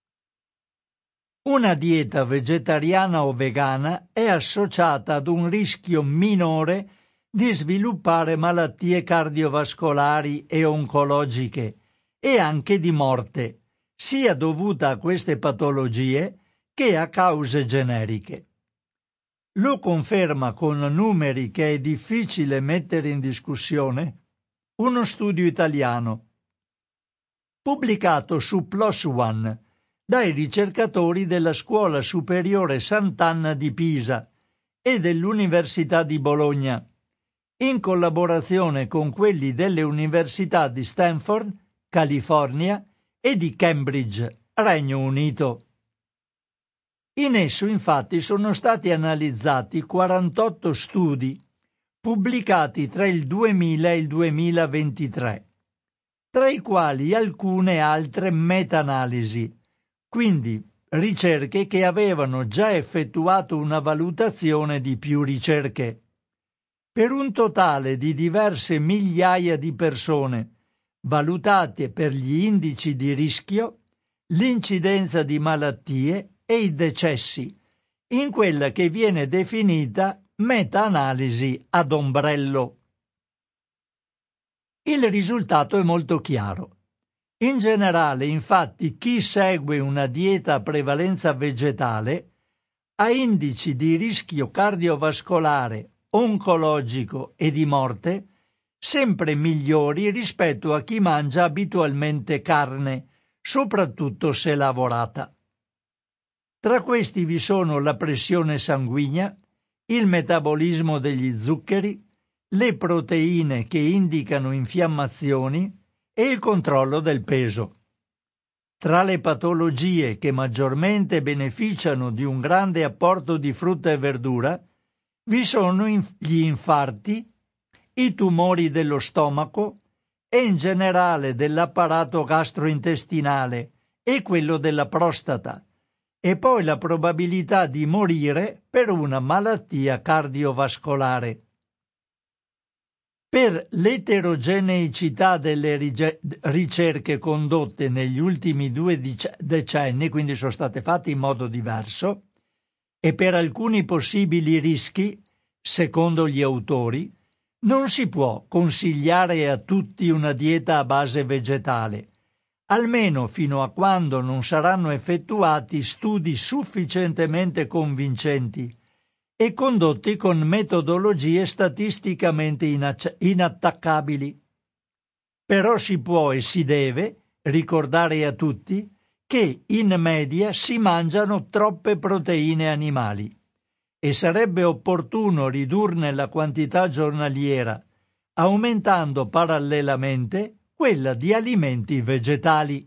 Una dieta vegetariana o vegana è associata ad un rischio minore di sviluppare malattie cardiovascolari e oncologiche e anche di morte, sia dovuta a queste patologie che a cause generiche. Lo conferma con numeri che è difficile mettere in discussione uno studio italiano pubblicato su PLOS ONE dai ricercatori della Scuola Superiore Sant'Anna di Pisa e dell'Università di Bologna, in collaborazione con quelli delle università di Stanford, California e di Cambridge, Regno Unito. In esso infatti sono stati analizzati quarantotto studi pubblicati tra il duemila e il duemilaventitré, tra i quali alcune altre meta-analisi, quindi ricerche che avevano già effettuato una valutazione di più ricerche. Per un totale di diverse migliaia di persone, valutate per gli indici di rischio, l'incidenza di malattie e i decessi, in quella che viene definita meta-analisi ad ombrello. Il risultato è molto chiaro. In generale, infatti, chi segue una dieta a prevalenza vegetale ha indici di rischio cardiovascolare, oncologico e di morte sempre migliori rispetto a chi mangia abitualmente carne, soprattutto se lavorata. Tra questi vi sono la pressione sanguigna, il metabolismo degli zuccheri, le proteine che indicano infiammazioni e il controllo del peso. Tra le patologie che maggiormente beneficiano di un grande apporto di frutta e verdura vi sono gli infarti, i tumori dello stomaco e in generale dell'apparato gastrointestinale e quello della prostata, e poi la probabilità di morire per una malattia cardiovascolare. Per l'eterogeneità delle ricerche condotte negli ultimi due decenni, quindi sono state fatte in modo diverso, e per alcuni possibili rischi, secondo gli autori, non si può consigliare a tutti una dieta a base vegetale, almeno fino a quando non saranno effettuati studi sufficientemente convincenti e condotti con metodologie statisticamente inattaccabili. Però si può e si deve ricordare a tutti che in media si mangiano troppe proteine animali e sarebbe opportuno ridurne la quantità giornaliera, aumentando parallelamente quella di alimenti vegetali.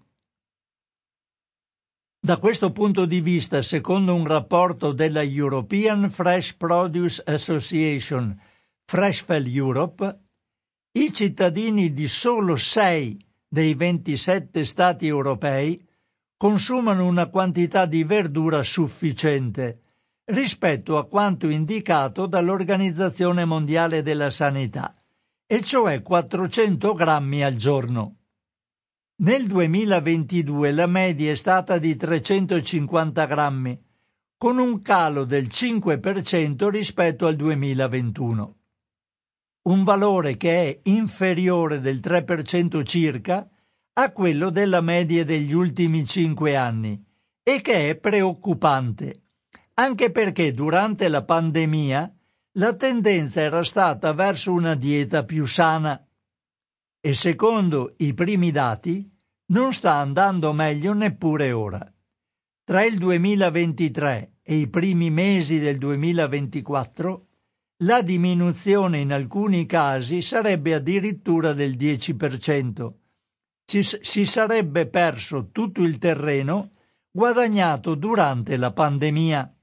Da questo punto di vista, secondo un rapporto della European Fresh Produce Association, Freshfield Europe, i cittadini di solo sei dei ventisette stati europei consumano una quantità di verdura sufficiente rispetto a quanto indicato dall'Organizzazione Mondiale della Sanità, e cioè quattrocento grammi al giorno. Nel duemilaventidue la media è stata di trecentocinquanta grammi, con un calo del cinque per cento rispetto al duemilaventuno. Un valore che è inferiore del tre per cento circa a quello della media degli ultimi cinque anni e che è preoccupante, anche perché durante la pandemia la tendenza era stata verso una dieta più sana e secondo i primi dati non sta andando meglio neppure ora. Tra il duemilaventitré e i primi mesi del duemilaventiquattro la diminuzione in alcuni casi sarebbe addirittura del dieci per cento. Ci, si sarebbe perso tutto il terreno guadagnato durante la pandemia.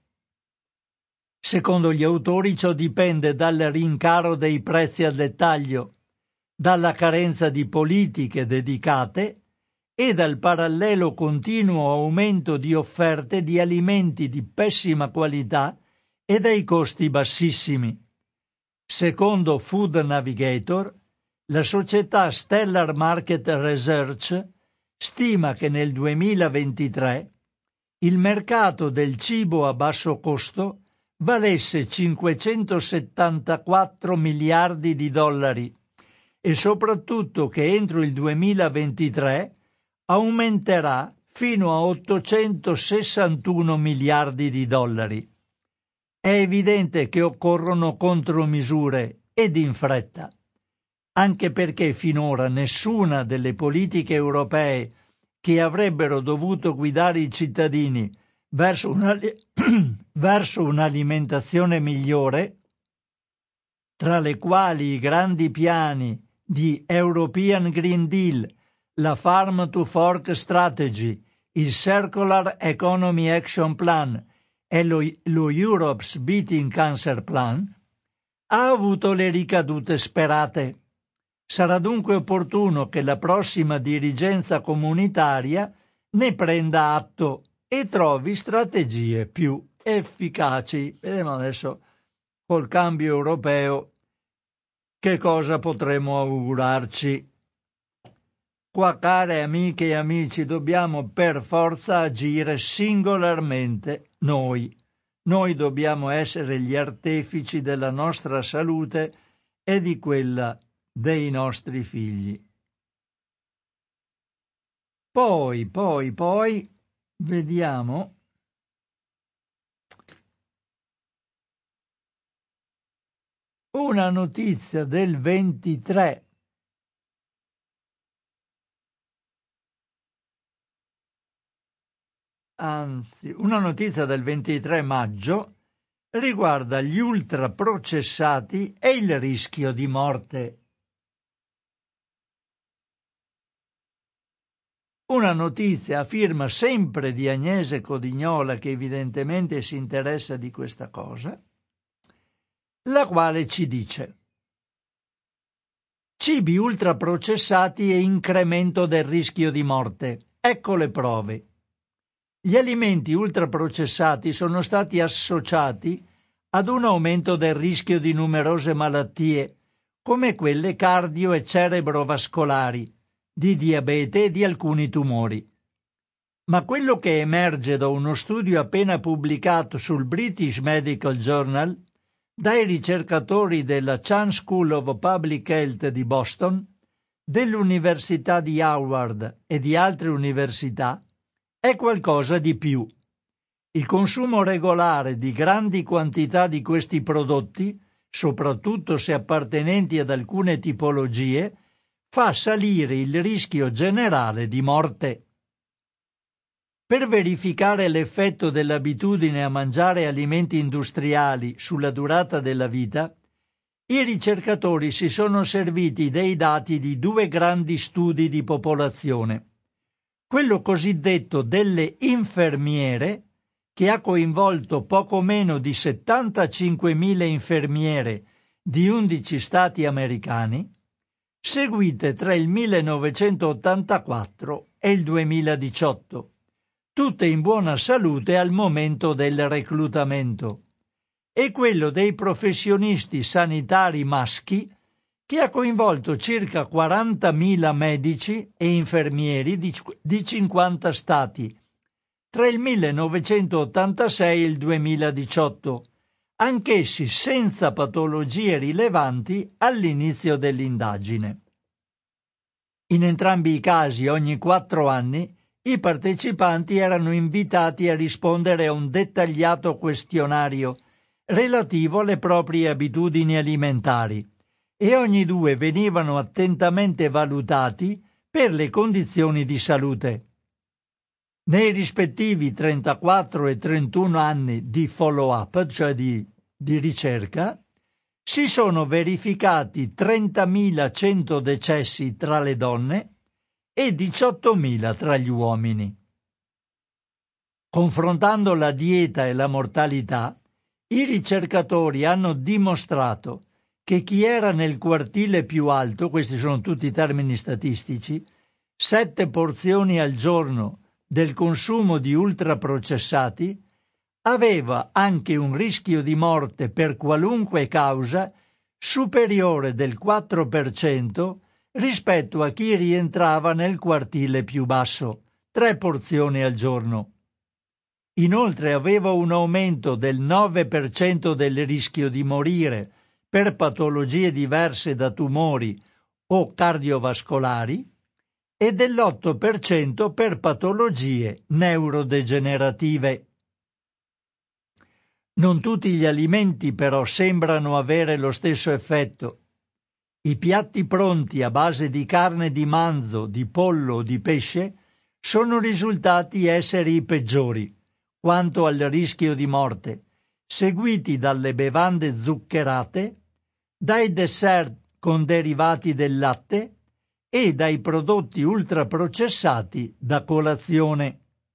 Secondo gli autori ciò dipende dal rincaro dei prezzi al dettaglio, dalla carenza di politiche dedicate e dal parallelo continuo aumento di offerte di alimenti di pessima qualità e dai costi bassissimi. Secondo Food Navigator, la società Stellar Market Research stima che nel duemilaventitré il mercato del cibo a basso costo valesse cinquecentosettantaquattro miliardi di dollari e soprattutto che entro il duemilaventitré aumenterà fino a ottocentosessantuno miliardi di dollari. È evidente che occorrono contromisure ed in fretta, anche perché finora nessuna delle politiche europee che avrebbero dovuto guidare i cittadini verso, una, verso un'alimentazione migliore, tra le quali i grandi piani di European Green Deal, la Farm to Fork Strategy, il Circular Economy Action Plan e lo, lo Europe's Beating Cancer Plan, ha avuto le ricadute sperate. Sarà dunque opportuno che la prossima dirigenza comunitaria ne prenda atto e trovi strategie più efficaci. Vedremo adesso col cambio europeo che cosa potremo augurarci. Qua, care amiche e amici, dobbiamo per forza agire singolarmente noi. Noi dobbiamo essere gli artefici della nostra salute e di quella dei nostri figli. Poi, poi, poi, vediamo una notizia del ventitré. Anzi, una notizia del ventitré maggio riguarda gli ultraprocessati e il rischio di morte. Una notizia a firma sempre di Agnese Codignola, che evidentemente si interessa di questa cosa, la quale ci dice: cibi ultraprocessati e incremento del rischio di morte. Ecco le prove. Gli alimenti ultraprocessati sono stati associati ad un aumento del rischio di numerose malattie, come quelle cardio- e cerebrovascolari, di diabete e di alcuni tumori. Ma quello che emerge da uno studio appena pubblicato sul British Medical Journal dai ricercatori della Chan School of Public Health di Boston, dell'Università di Howard e di altre università, è qualcosa di più. Il consumo regolare di grandi quantità di questi prodotti, soprattutto se appartenenti ad alcune tipologie, fa salire il rischio generale di morte. Per verificare l'effetto dell'abitudine a mangiare alimenti industriali sulla durata della vita, i ricercatori si sono serviti dei dati di due grandi studi di popolazione. Quello cosiddetto delle infermiere, che ha coinvolto poco meno di settantacinquemila infermiere di undici stati americani, seguite tra il millenovecentottantaquattro e il duemiladiciotto, tutte in buona salute al momento del reclutamento, e quello dei professionisti sanitari maschi, che ha coinvolto circa quarantamila medici e infermieri di, di cinquanta stati tra il millenovecentottantasei e il duemiladiciotto, anch'essi senza patologie rilevanti all'inizio dell'indagine. In entrambi i casi, ogni quattro anni, i partecipanti erano invitati a rispondere a un dettagliato questionario relativo alle proprie abitudini alimentari, e ogni due venivano attentamente valutati per le condizioni di salute. Nei rispettivi trentaquattro e trentuno anni di follow-up, cioè di, di ricerca, si sono verificati trentamilacento decessi tra le donne e diciottomila tra gli uomini. Confrontando la dieta e la mortalità, i ricercatori hanno dimostrato che chi era nel quartile più alto, questi sono tutti termini statistici, sette porzioni al giorno del consumo di ultraprocessati, aveva anche un rischio di morte per qualunque causa superiore del quattro per cento rispetto a chi rientrava nel quartile più basso, tre porzioni al giorno. Inoltre aveva un aumento del nove per cento del rischio di morire per patologie diverse da tumori o cardiovascolari e dell'otto per cento per patologie neurodegenerative. Non tutti gli alimenti però sembrano avere lo stesso effetto. I piatti pronti a base di carne di manzo, di pollo o di pesce sono risultati essere i peggiori quanto al rischio di morte, seguiti dalle bevande zuccherate, dai dessert con derivati del latte e dai prodotti ultraprocessati da colazione.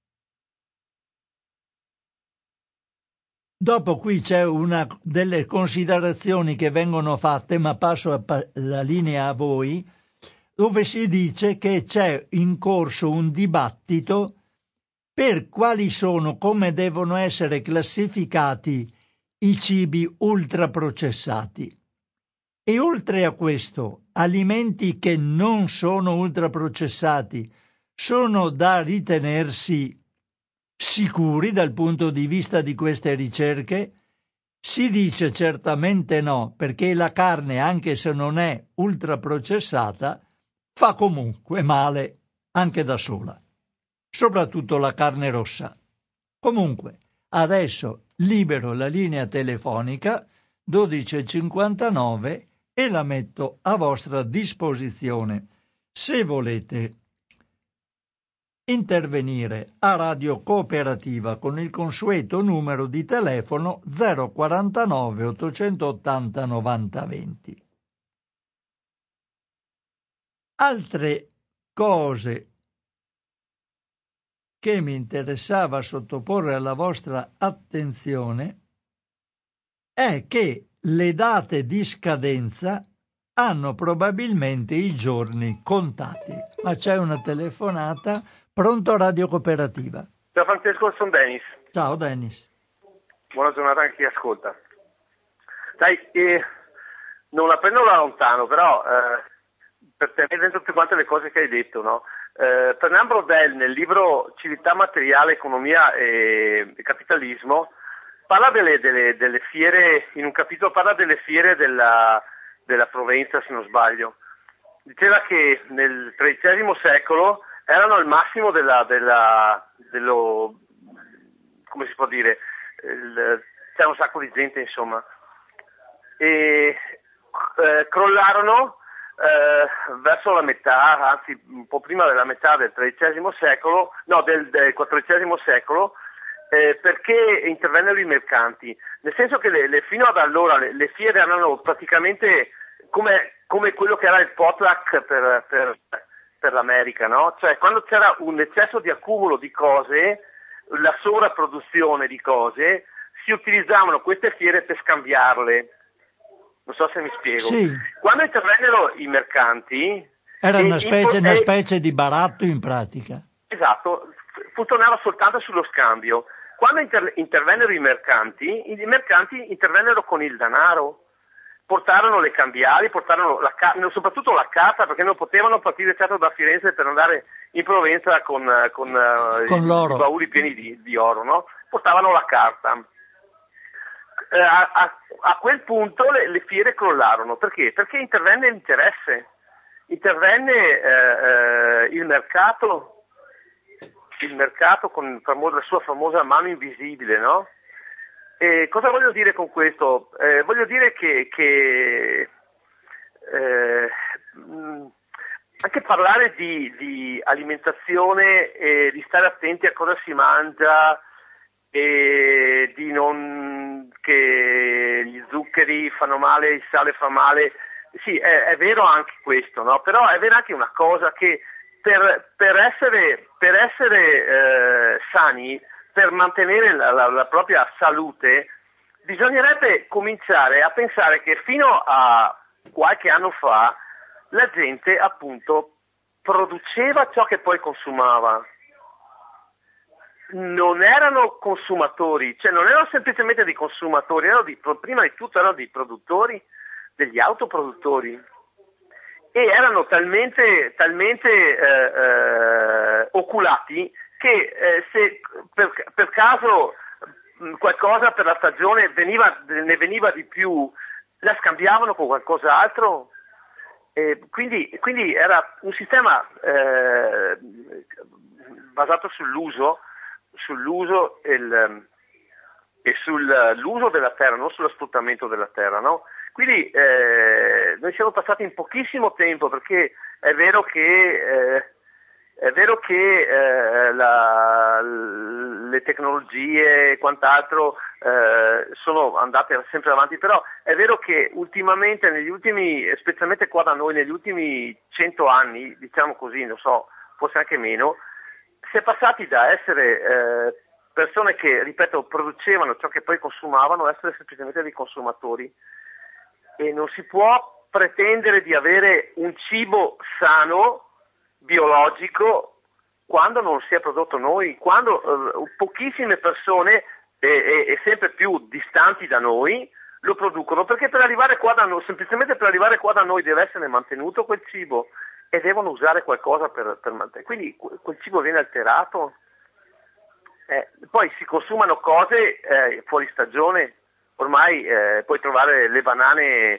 Dopo qui c'è una delle considerazioni che vengono fatte, ma passo la linea a voi, dove si dice che c'è in corso un dibattito per quali sono, come devono essere classificati i cibi ultraprocessati. E oltre a questo, alimenti che non sono ultraprocessati sono da ritenersi sicuri dal punto di vista di queste ricerche? Si dice certamente no, perché la carne, anche se non è ultraprocessata, fa comunque male anche da sola, soprattutto la carne rossa. Comunque, adesso libero la linea telefonica dodici e cinquantanove e la metto a vostra disposizione se volete intervenire a Radio Cooperativa con il consueto numero di telefono zero quarantanove ottocentottanta novanta venti. Altre cose che mi interessava sottoporre alla vostra attenzione è che le date di scadenza hanno probabilmente i giorni contati. Ma c'è una telefonata. Pronto, Radio Cooperativa? Ciao Francesco, sono Dennis. Ciao Dennis. Buona giornata anche chi ascolta. Dai, eh, non la prendo da lontano, però eh, per tenere dentro tutte quante le cose che hai detto, no? Eh, Fernand Braudel nel libro Civiltà materiale, economia e, e capitalismo parla delle, delle, delle fiere, in un capitolo parla delle fiere della, della Provenza, se non sbaglio. Diceva che nel tredicesimo secolo erano al massimo della, della, dello, come si può dire, il, c'era un sacco di gente insomma, e eh, crollarono eh, verso la metà, anzi un po' prima della metà del tredicesimo secolo, no del, del quattordicesimo secolo, eh, perché intervennero i mercanti, nel senso che le, le, fino ad allora le, le fiere erano praticamente come, come quello che era il potluck per, per, per l'America, no? Cioè quando c'era un eccesso di accumulo di cose, la sovrapproduzione di cose, si utilizzavano queste fiere per scambiarle. Non so se mi spiego. Sì. Quando intervennero i mercanti... Era una specie, impo- una specie di baratto in pratica. Esatto, funzionava soltanto sullo scambio. Quando inter- intervennero i mercanti, i mercanti intervennero con il denaro. Portarono le cambiali, portarono la ca- soprattutto la carta, perché non potevano partire certo da Firenze per andare in Provenza con, con, uh, Con i, l'oro. i bauli pieni di, di oro, no? Portavano la carta. Eh, a, a, a quel punto le, le fiere crollarono. Perché? Perché intervenne l'interesse, intervenne eh, eh, il mercato, il mercato con il famo- la sua famosa mano invisibile, no? E cosa voglio dire con questo? Eh, voglio dire che, che eh, mh, anche parlare di, di alimentazione e di stare attenti a cosa si mangia e di non che gli zuccheri fanno male, il sale fa male, sì, è, è vero anche questo, no? Però è vera anche una cosa che per, per essere, per essere eh, sani, per mantenere la, la, la propria salute, bisognerebbe cominciare a pensare che fino a qualche anno fa la gente appunto produceva ciò che poi consumava. Non erano consumatori, cioè non erano semplicemente dei consumatori, erano di, prima di tutto erano dei produttori, degli autoproduttori. E erano talmente, talmente eh, eh, oculati che eh, se per, per caso mh, qualcosa per la stagione veniva, ne veniva di più, la scambiavano con qualcos'altro. E quindi, quindi era un sistema eh, basato sull'uso, sull'uso e, il, e sull'uso della terra, non sullo sfruttamento della terra, no? Quindi eh, noi siamo passati in pochissimo tempo, perché è vero che, eh, è vero che eh, la, le tecnologie e quant'altro eh, sono andate sempre avanti, però è vero che ultimamente, negli ultimi, specialmente qua da noi, negli ultimi cento anni, diciamo così, non so, forse anche meno, si è passati da essere eh, persone che, ripeto, producevano ciò che poi consumavano a essere semplicemente dei consumatori. E non si può pretendere di avere un cibo sano, biologico, quando non si è prodotto noi, quando eh, pochissime persone e, e, e sempre più distanti da noi lo producono, perché per arrivare qua da noi, semplicemente per arrivare qua da noi deve essere mantenuto quel cibo e devono usare qualcosa per, per mantenere, quindi quel cibo viene alterato, eh, poi si consumano cose eh, fuori stagione. Ormai eh, puoi trovare le banane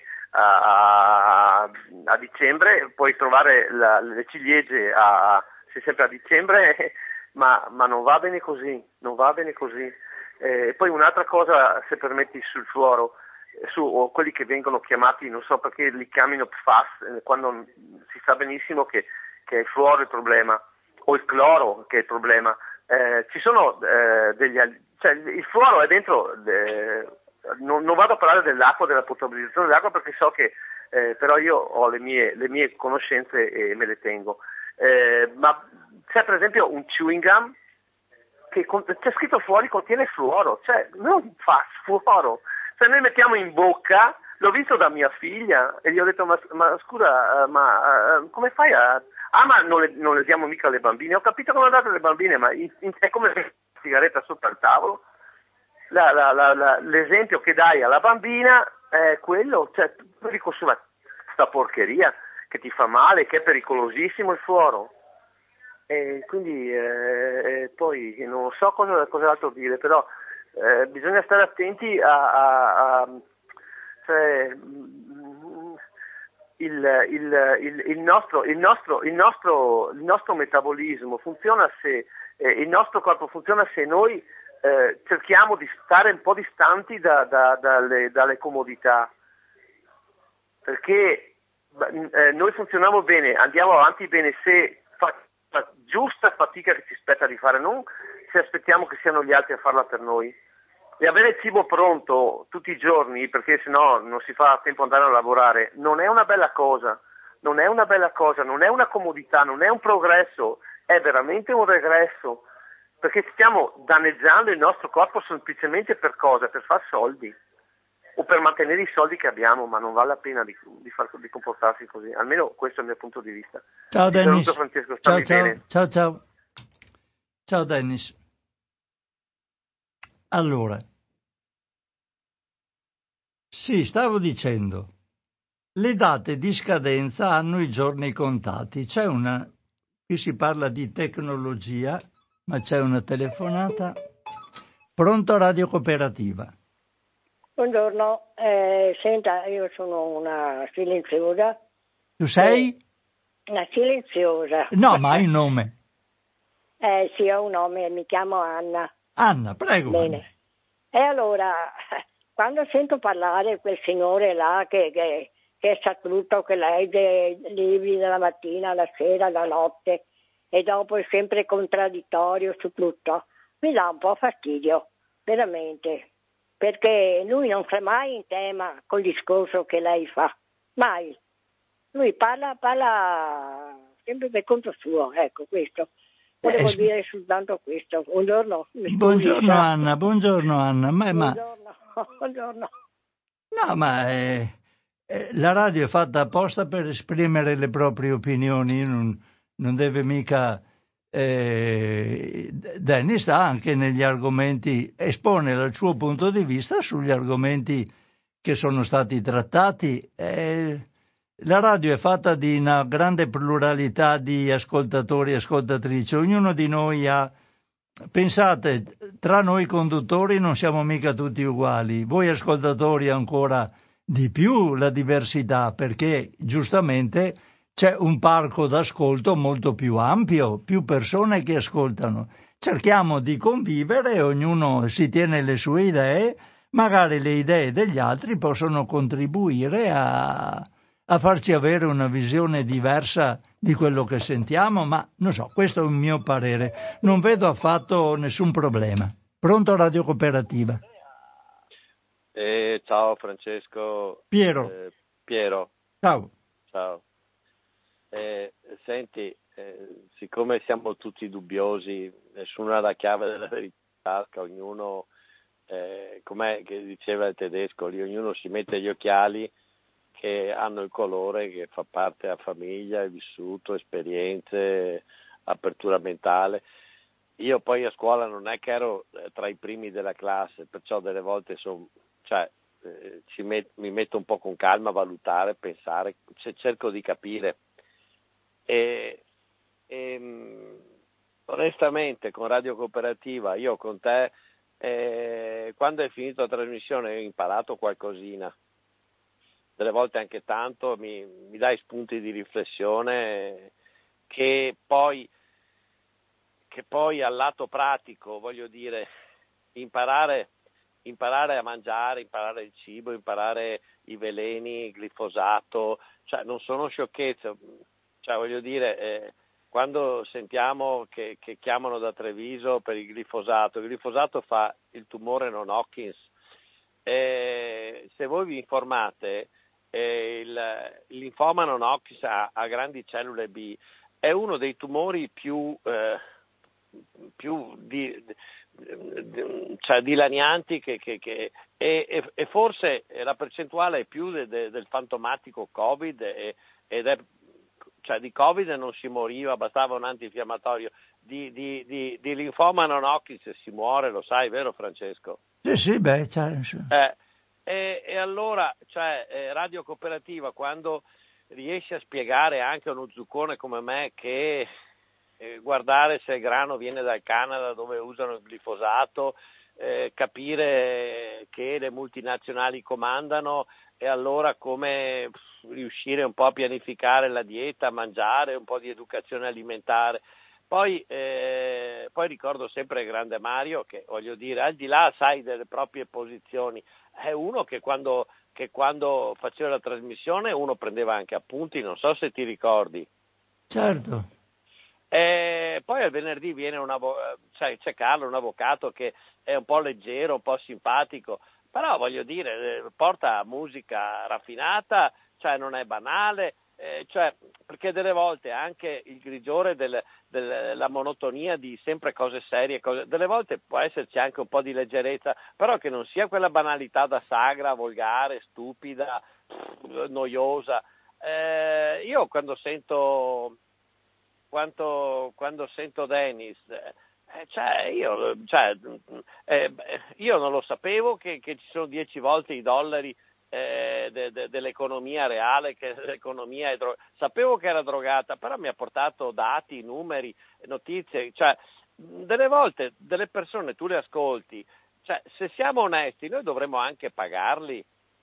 a, a, a dicembre, puoi trovare la, le ciliegie a, a, se sempre a dicembre, ma, ma non va bene così, non va bene così. Eh, poi un'altra cosa, se permetti, sul fluoro, su o quelli che vengono chiamati, non so perché li chiamino P F A S, eh, quando si sa benissimo che, che è il fluoro il problema, o il cloro che è il problema. Eh, ci sono eh, degli, cioè il fluoro è dentro. Eh, Non, non vado a parlare dell'acqua, della potabilizzazione dell'acqua, perché so che eh, però io ho le mie, le mie conoscenze e me le tengo. Eh, ma c'è per esempio un chewing gum che con, c'è scritto fuori contiene fluoro, cioè non fa fluoro. Cioè noi mettiamo in bocca, l'ho visto da mia figlia e gli ho detto ma, ma scusa, ma uh, come fai a... Ah ma non le, non le diamo mica alle bambine, ho capito come andate le bambine, ma in, in, è come una sigaretta sopra il tavolo. La, la, la, la, l'esempio che dai alla bambina è quello, cioè tu devi consumare questa porcheria che ti fa male, che è pericolosissimo il fluoro. E quindi eh, poi non so cosa, cos'altro dire, però eh, bisogna stare attenti a, a, a cioè, il, il, il, il, nostro, il, nostro, il, nostro, il nostro metabolismo funziona se eh, il nostro corpo funziona se noi Eh, cerchiamo di stare un po' distanti da, da, dalle, dalle comodità, perché eh, noi funzioniamo bene, andiamo avanti bene se fa la giusta fatica che ci spetta di fare, non se aspettiamo che siano gli altri a farla per noi. E avere il cibo pronto tutti i giorni, perché sennò non si fa tempo andare a lavorare, non è una bella cosa, non è una bella cosa, non è una comodità, non è un progresso, è veramente un regresso. Perché stiamo danneggiando il nostro corpo semplicemente per cosa? Per far soldi. o per mantenere i soldi che abbiamo, ma non vale la pena di, di, far, di comportarsi così, almeno questo è il mio punto di vista. Ciao Ti Dennis. saluto, Francesco, Ciao, stammi ciao, bene. ciao, ciao. Ciao Dennis. Allora, sì, stavo dicendo, le date di scadenza hanno i giorni contati. C'è una, qui si parla di tecnologia, ma c'è una telefonata. Pronto, Radio Cooperativa? Buongiorno, eh, senta, io sono una silenziosa. Tu sei? Eh, una silenziosa. No, ma hai un nome. Eh sì, ho un nome, mi chiamo Anna. Anna, prego. Bene. Anna. E allora, quando sento parlare quel signore là che, che, che è saluto, che legge libri dalla mattina alla sera, alla notte, e dopo è sempre contraddittorio su tutto, mi dà un po' fastidio, veramente. Perché lui non sta mai in tema col discorso che lei fa, mai. Lui parla, parla sempre per conto suo, ecco questo. Volevo eh, dire soltanto questo. Buongiorno. Buongiorno scusi, Anna, buongiorno Anna. Ma, buongiorno, ma... buongiorno. No, ma eh, eh, la radio è fatta apposta per esprimere le proprie opinioni, non, non deve mica... Eh, Dennis sta anche negli argomenti, espone il suo punto di vista sugli argomenti che sono stati trattati. Eh, la radio è fatta di una grande pluralità di ascoltatori e ascoltatrici, ognuno di noi ha, pensate, tra noi conduttori non siamo mica tutti uguali, voi ascoltatori ancora di più la diversità, perché giustamente c'è un parco d'ascolto molto più ampio, più persone che ascoltano. Cerchiamo di convivere, ognuno si tiene le sue idee, magari le idee degli altri possono contribuire a, a farci avere una visione diversa di quello che sentiamo, ma non so, questo è un mio parere. Non vedo affatto nessun problema. Pronto, Radio Cooperativa? Eh, ciao Francesco. Piero. Eh, Piero. Ciao. Ciao. Eh, senti, eh, siccome siamo tutti dubbiosi, nessuno ha la chiave della verità, ognuno, eh, com'è che diceva il tedesco, lì ognuno si mette gli occhiali che hanno il colore che fa parte della famiglia, il vissuto, esperienze, apertura mentale. Io poi a scuola non è che ero tra i primi della classe, perciò delle volte sono, cioè, eh, ci met, mi metto un po' con calma a valutare, pensare, c- cerco di capire. E, e onestamente con Radio Cooperativa, io con te, eh, quando è finita la trasmissione ho imparato qualcosina, delle volte anche tanto, mi, mi dai spunti di riflessione che poi, che poi al lato pratico, voglio dire, imparare, imparare a mangiare, imparare il cibo, imparare i veleni, il glifosato, cioè non sono sciocchezze. Cioè, voglio dire, eh, quando sentiamo che, che chiamano da Treviso per il glifosato, il glifosato fa il tumore non Hodgkins. Eh, se voi vi informate, eh, il, il linfoma non Hodgkins a, a grandi cellule B è uno dei tumori più, eh, più di, di, cioè dilanianti che, che, che e, e forse la percentuale è più de, de, del fantomatico Covid e, ed è cioè di Covid non si moriva, bastava un antinfiammatorio, di, di, di, di linfoma non Hodgkins si muore, lo sai, vero Francesco? Sì, sì, beh, cioè... Eh, e, e allora, cioè, eh, Radio Cooperativa, quando riesce a spiegare anche a uno zuccone come me che eh, guardare se il grano viene dal Canada dove usano il glifosato, eh, capire che le multinazionali comandano e allora come riuscire un po' a pianificare la dieta, a mangiare, un po' di educazione alimentare. Poi, eh, poi ricordo sempre il grande Mario che, voglio dire, al di là, sai, delle proprie posizioni, è uno che quando, che quando faceva la trasmissione uno prendeva anche appunti, non so se ti ricordi. Certo. E poi al venerdì viene un avvocato, cioè, c'è Carlo, un avvocato che è un po' leggero, un po' simpatico, però voglio dire, porta musica raffinata, cioè non è banale, eh, cioè, perché delle volte anche il grigiore del, della monotonia di sempre cose serie, cose, delle volte può esserci anche un po' di leggerezza, però che non sia quella banalità da sagra, volgare, stupida, noiosa. Eh, io quando sento quando, quando sento Dennis, eh, cioè io, cioè, eh, io non lo sapevo che, che ci sono dieci volte i dollari eh, de, de, dell'economia reale, che l'economia è dro- sapevo che era drogata, però mi ha portato dati, numeri, notizie, cioè delle volte delle persone tu le ascolti, cioè se siamo onesti noi dovremmo anche pagarli.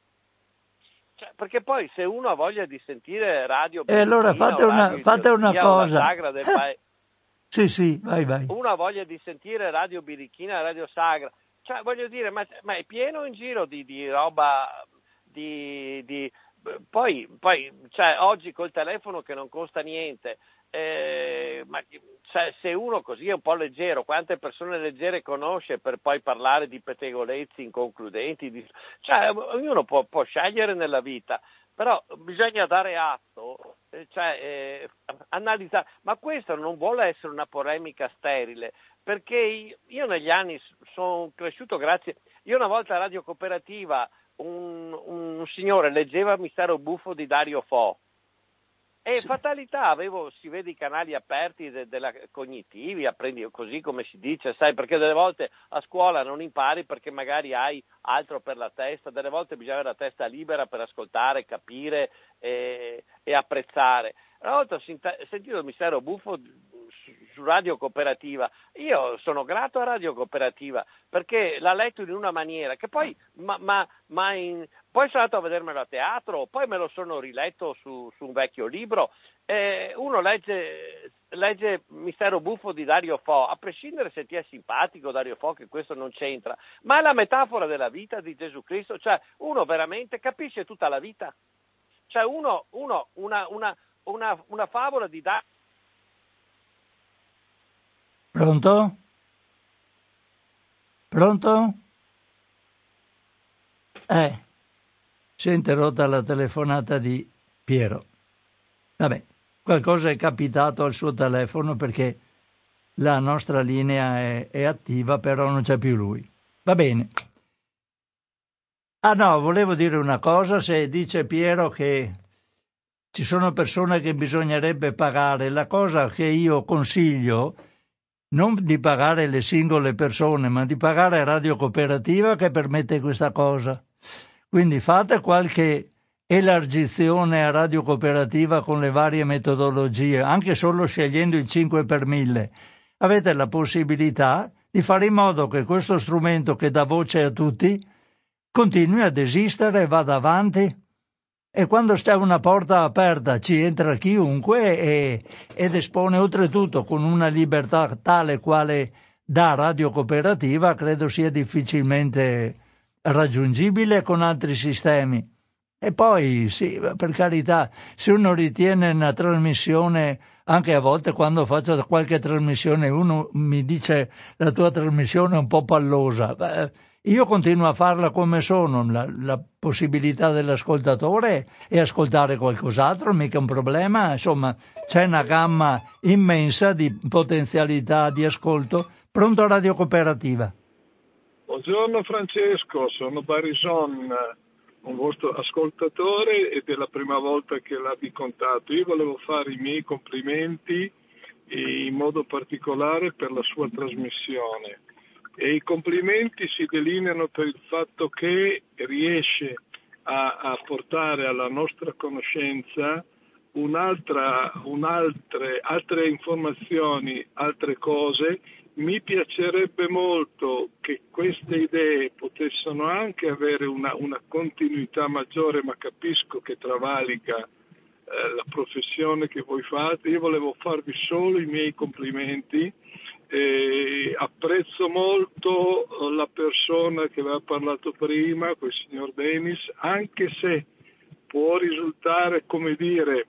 Cioè, perché poi se uno ha voglia di sentire radio E allora fate una, fate una cosa. Sagra del paese, sì, sì, vai, vai. uno ha voglia di sentire radio birichina, radio sagra, cioè voglio dire, ma, ma è pieno in giro di, di roba, di, di poi, poi cioè, oggi col telefono che non costa niente, eh, ma cioè, se uno così è un po' leggero, quante persone leggere conosce per poi parlare di pettegolezzi inconcludenti, di, cioè ognuno può, può scegliere nella vita, però bisogna dare atto, eh, cioè eh, analizzare, ma questo non vuole essere una polemica sterile, perché io, io negli anni sono cresciuto grazie, io una volta a Radio Cooperativa un, un signore leggeva Mistero Buffo di Dario Fo, e sì. Fatalità, avevo, si vede i canali aperti de, della cognitivi, apprendi così come si dice, sai, perché delle volte a scuola non impari perché magari hai altro per la testa, delle volte bisogna avere la testa libera per ascoltare, capire e, e apprezzare. Una volta ho sentito il Mistero Buffo su Radio Cooperativa, io sono grato a Radio Cooperativa perché l'ha letto in una maniera che poi ma, ma, ma in, poi sono andato a vedermelo a teatro, poi me lo sono riletto su, su un vecchio libro, eh, uno legge, legge Mistero Buffo di Dario Fo, a prescindere se ti è simpatico Dario Fo, che questo non c'entra, ma è la metafora della vita di Gesù Cristo, cioè uno veramente capisce tutta la vita, cioè uno, uno una, una, una, una favola di Dario. Pronto? Pronto? Eh, si è interrotta la telefonata di Piero. Vabbè, qualcosa è capitato al suo telefono perché la nostra linea è, è attiva, però non c'è più lui. Va bene. Ah no, volevo dire una cosa, se dice Piero che ci sono persone che bisognerebbe pagare, la cosa che io consiglio non di pagare le singole persone, ma di pagare Radio Cooperativa che permette questa cosa. Quindi fate qualche elargizione a Radio Cooperativa con le varie metodologie, anche solo scegliendo il cinque per mille. Avete la possibilità di fare in modo che questo strumento che dà voce a tutti continui ad esistere e vada avanti. E quando c'è una porta aperta ci entra chiunque e, ed espone oltretutto con una libertà tale quale da Radio Cooperativa credo sia difficilmente raggiungibile con altri sistemi. E poi, sì, per carità, se uno ritiene una trasmissione, anche a volte quando faccio qualche trasmissione uno mi dice la tua trasmissione è un po' pallosa, beh, io continuo a farla come sono, la, la possibilità dell'ascoltatore è ascoltare qualcos'altro, mica un problema, insomma c'è una gamma immensa di potenzialità di ascolto. Pronto Radio Cooperativa? Buongiorno Francesco, sono Barison, un vostro ascoltatore ed è la prima volta che l'abbi contatto. Io volevo fare i miei complimenti in modo particolare per la sua trasmissione. E i complimenti si delineano per il fatto che riesce a, a portare alla nostra conoscenza un'altra, un'altre, altre informazioni, altre cose. Mi piacerebbe molto che queste idee potessero anche avere una, una continuità maggiore, ma capisco che travalica eh, la professione che voi fate. Io volevo farvi solo i miei complimenti. Eh, apprezzo molto la persona che aveva parlato prima, quel signor Dennis, anche se può risultare, come dire,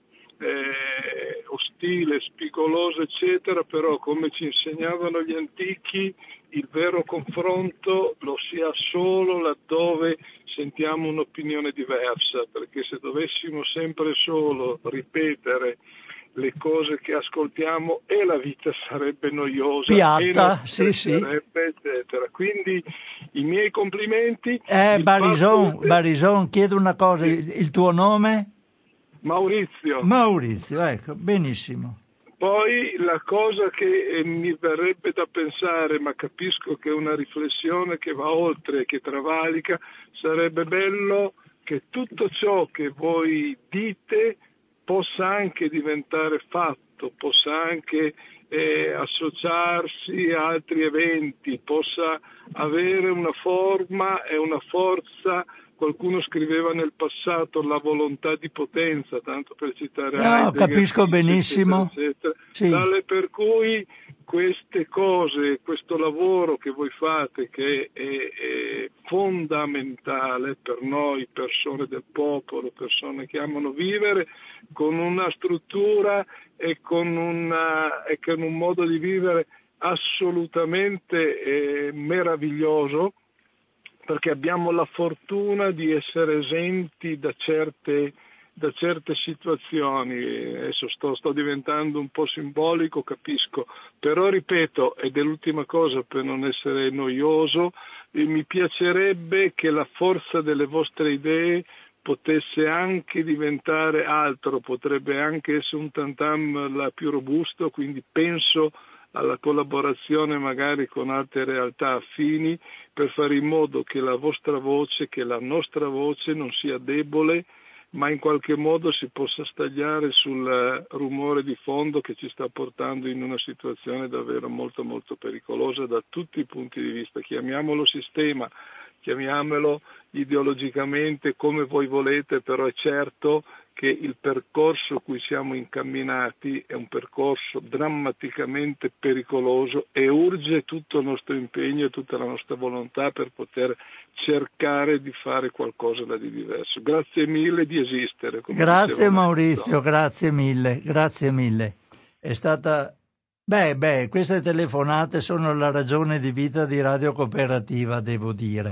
eh, ostile, spigoloso, eccetera, però come ci insegnavano gli antichi, il vero confronto lo si ha solo laddove sentiamo un'opinione diversa, perché se dovessimo sempre solo ripetere le cose che ascoltiamo e la vita sarebbe noiosa, piatta, e sì, sì. eccetera. Quindi i miei complimenti. Eh, Barison, che... Barison, chiedo una cosa, sì. il, il tuo nome? Maurizio. Maurizio, ecco, benissimo. Poi la cosa che eh, mi verrebbe da pensare, ma capisco che è una riflessione che va oltre, che travalica, sarebbe bello che tutto ciò che voi dite possa anche diventare fatto, possa anche eh, associarsi a altri eventi, possa avere una forma e una forza. Qualcuno scriveva nel passato la volontà di potenza, tanto per citare No, Heidegger, capisco Nietzsche, benissimo. eccetera, eccetera. Sì. Tale per cui queste cose, questo lavoro che voi fate, che è, è fondamentale per noi, persone del popolo, persone che amano vivere, con una struttura e con, una, e con un modo di vivere assolutamente eh, meraviglioso, perché abbiamo la fortuna di essere esenti da certe, da certe situazioni. Adesso sto, sto diventando un po' simbolico, capisco, però ripeto, ed è l'ultima cosa per non essere noioso, mi piacerebbe che la forza delle vostre idee potesse anche diventare altro, potrebbe anche essere un tantam la più robusto, quindi penso alla collaborazione magari con altre realtà affini per fare in modo che la vostra voce, che la nostra voce non sia debole, ma in qualche modo si possa stagliare sul rumore di fondo che ci sta portando in una situazione davvero molto molto pericolosa da tutti i punti di vista. Chiamiamolo sistema, chiamiamolo ideologicamente come voi volete, però è certo che il percorso cui siamo incamminati è un percorso drammaticamente pericoloso e urge tutto il nostro impegno e tutta la nostra volontà per poter cercare di fare qualcosa di diverso. Grazie mille di esistere. Grazie Maurizio, grazie mille, grazie mille. È stata... Beh, beh, queste telefonate sono la ragione di vita di Radio Cooperativa, devo dire.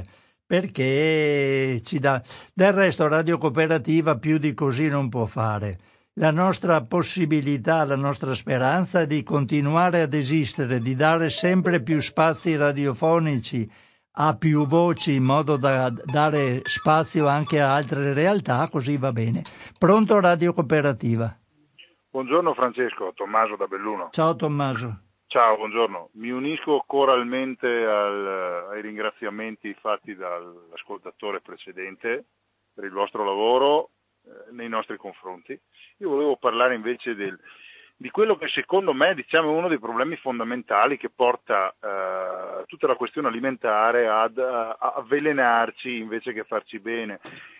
Perché ci dà, del resto Radio Cooperativa più di così non può fare. La nostra possibilità, la nostra speranza è di continuare ad esistere, di dare sempre più spazi radiofonici a più voci in modo da dare spazio anche a altre realtà, così va bene. Pronto Radio Cooperativa? Buongiorno Francesco, Tommaso da Belluno. Ciao Tommaso. Ciao, buongiorno. Mi unisco coralmente al, ai ringraziamenti fatti dall'ascoltatore precedente per il vostro lavoro eh, nei nostri confronti. Io volevo parlare invece del, di quello che secondo me diciamo, è uno dei problemi fondamentali che porta eh, tutta la questione alimentare ad a, a avvelenarci invece che farci bene.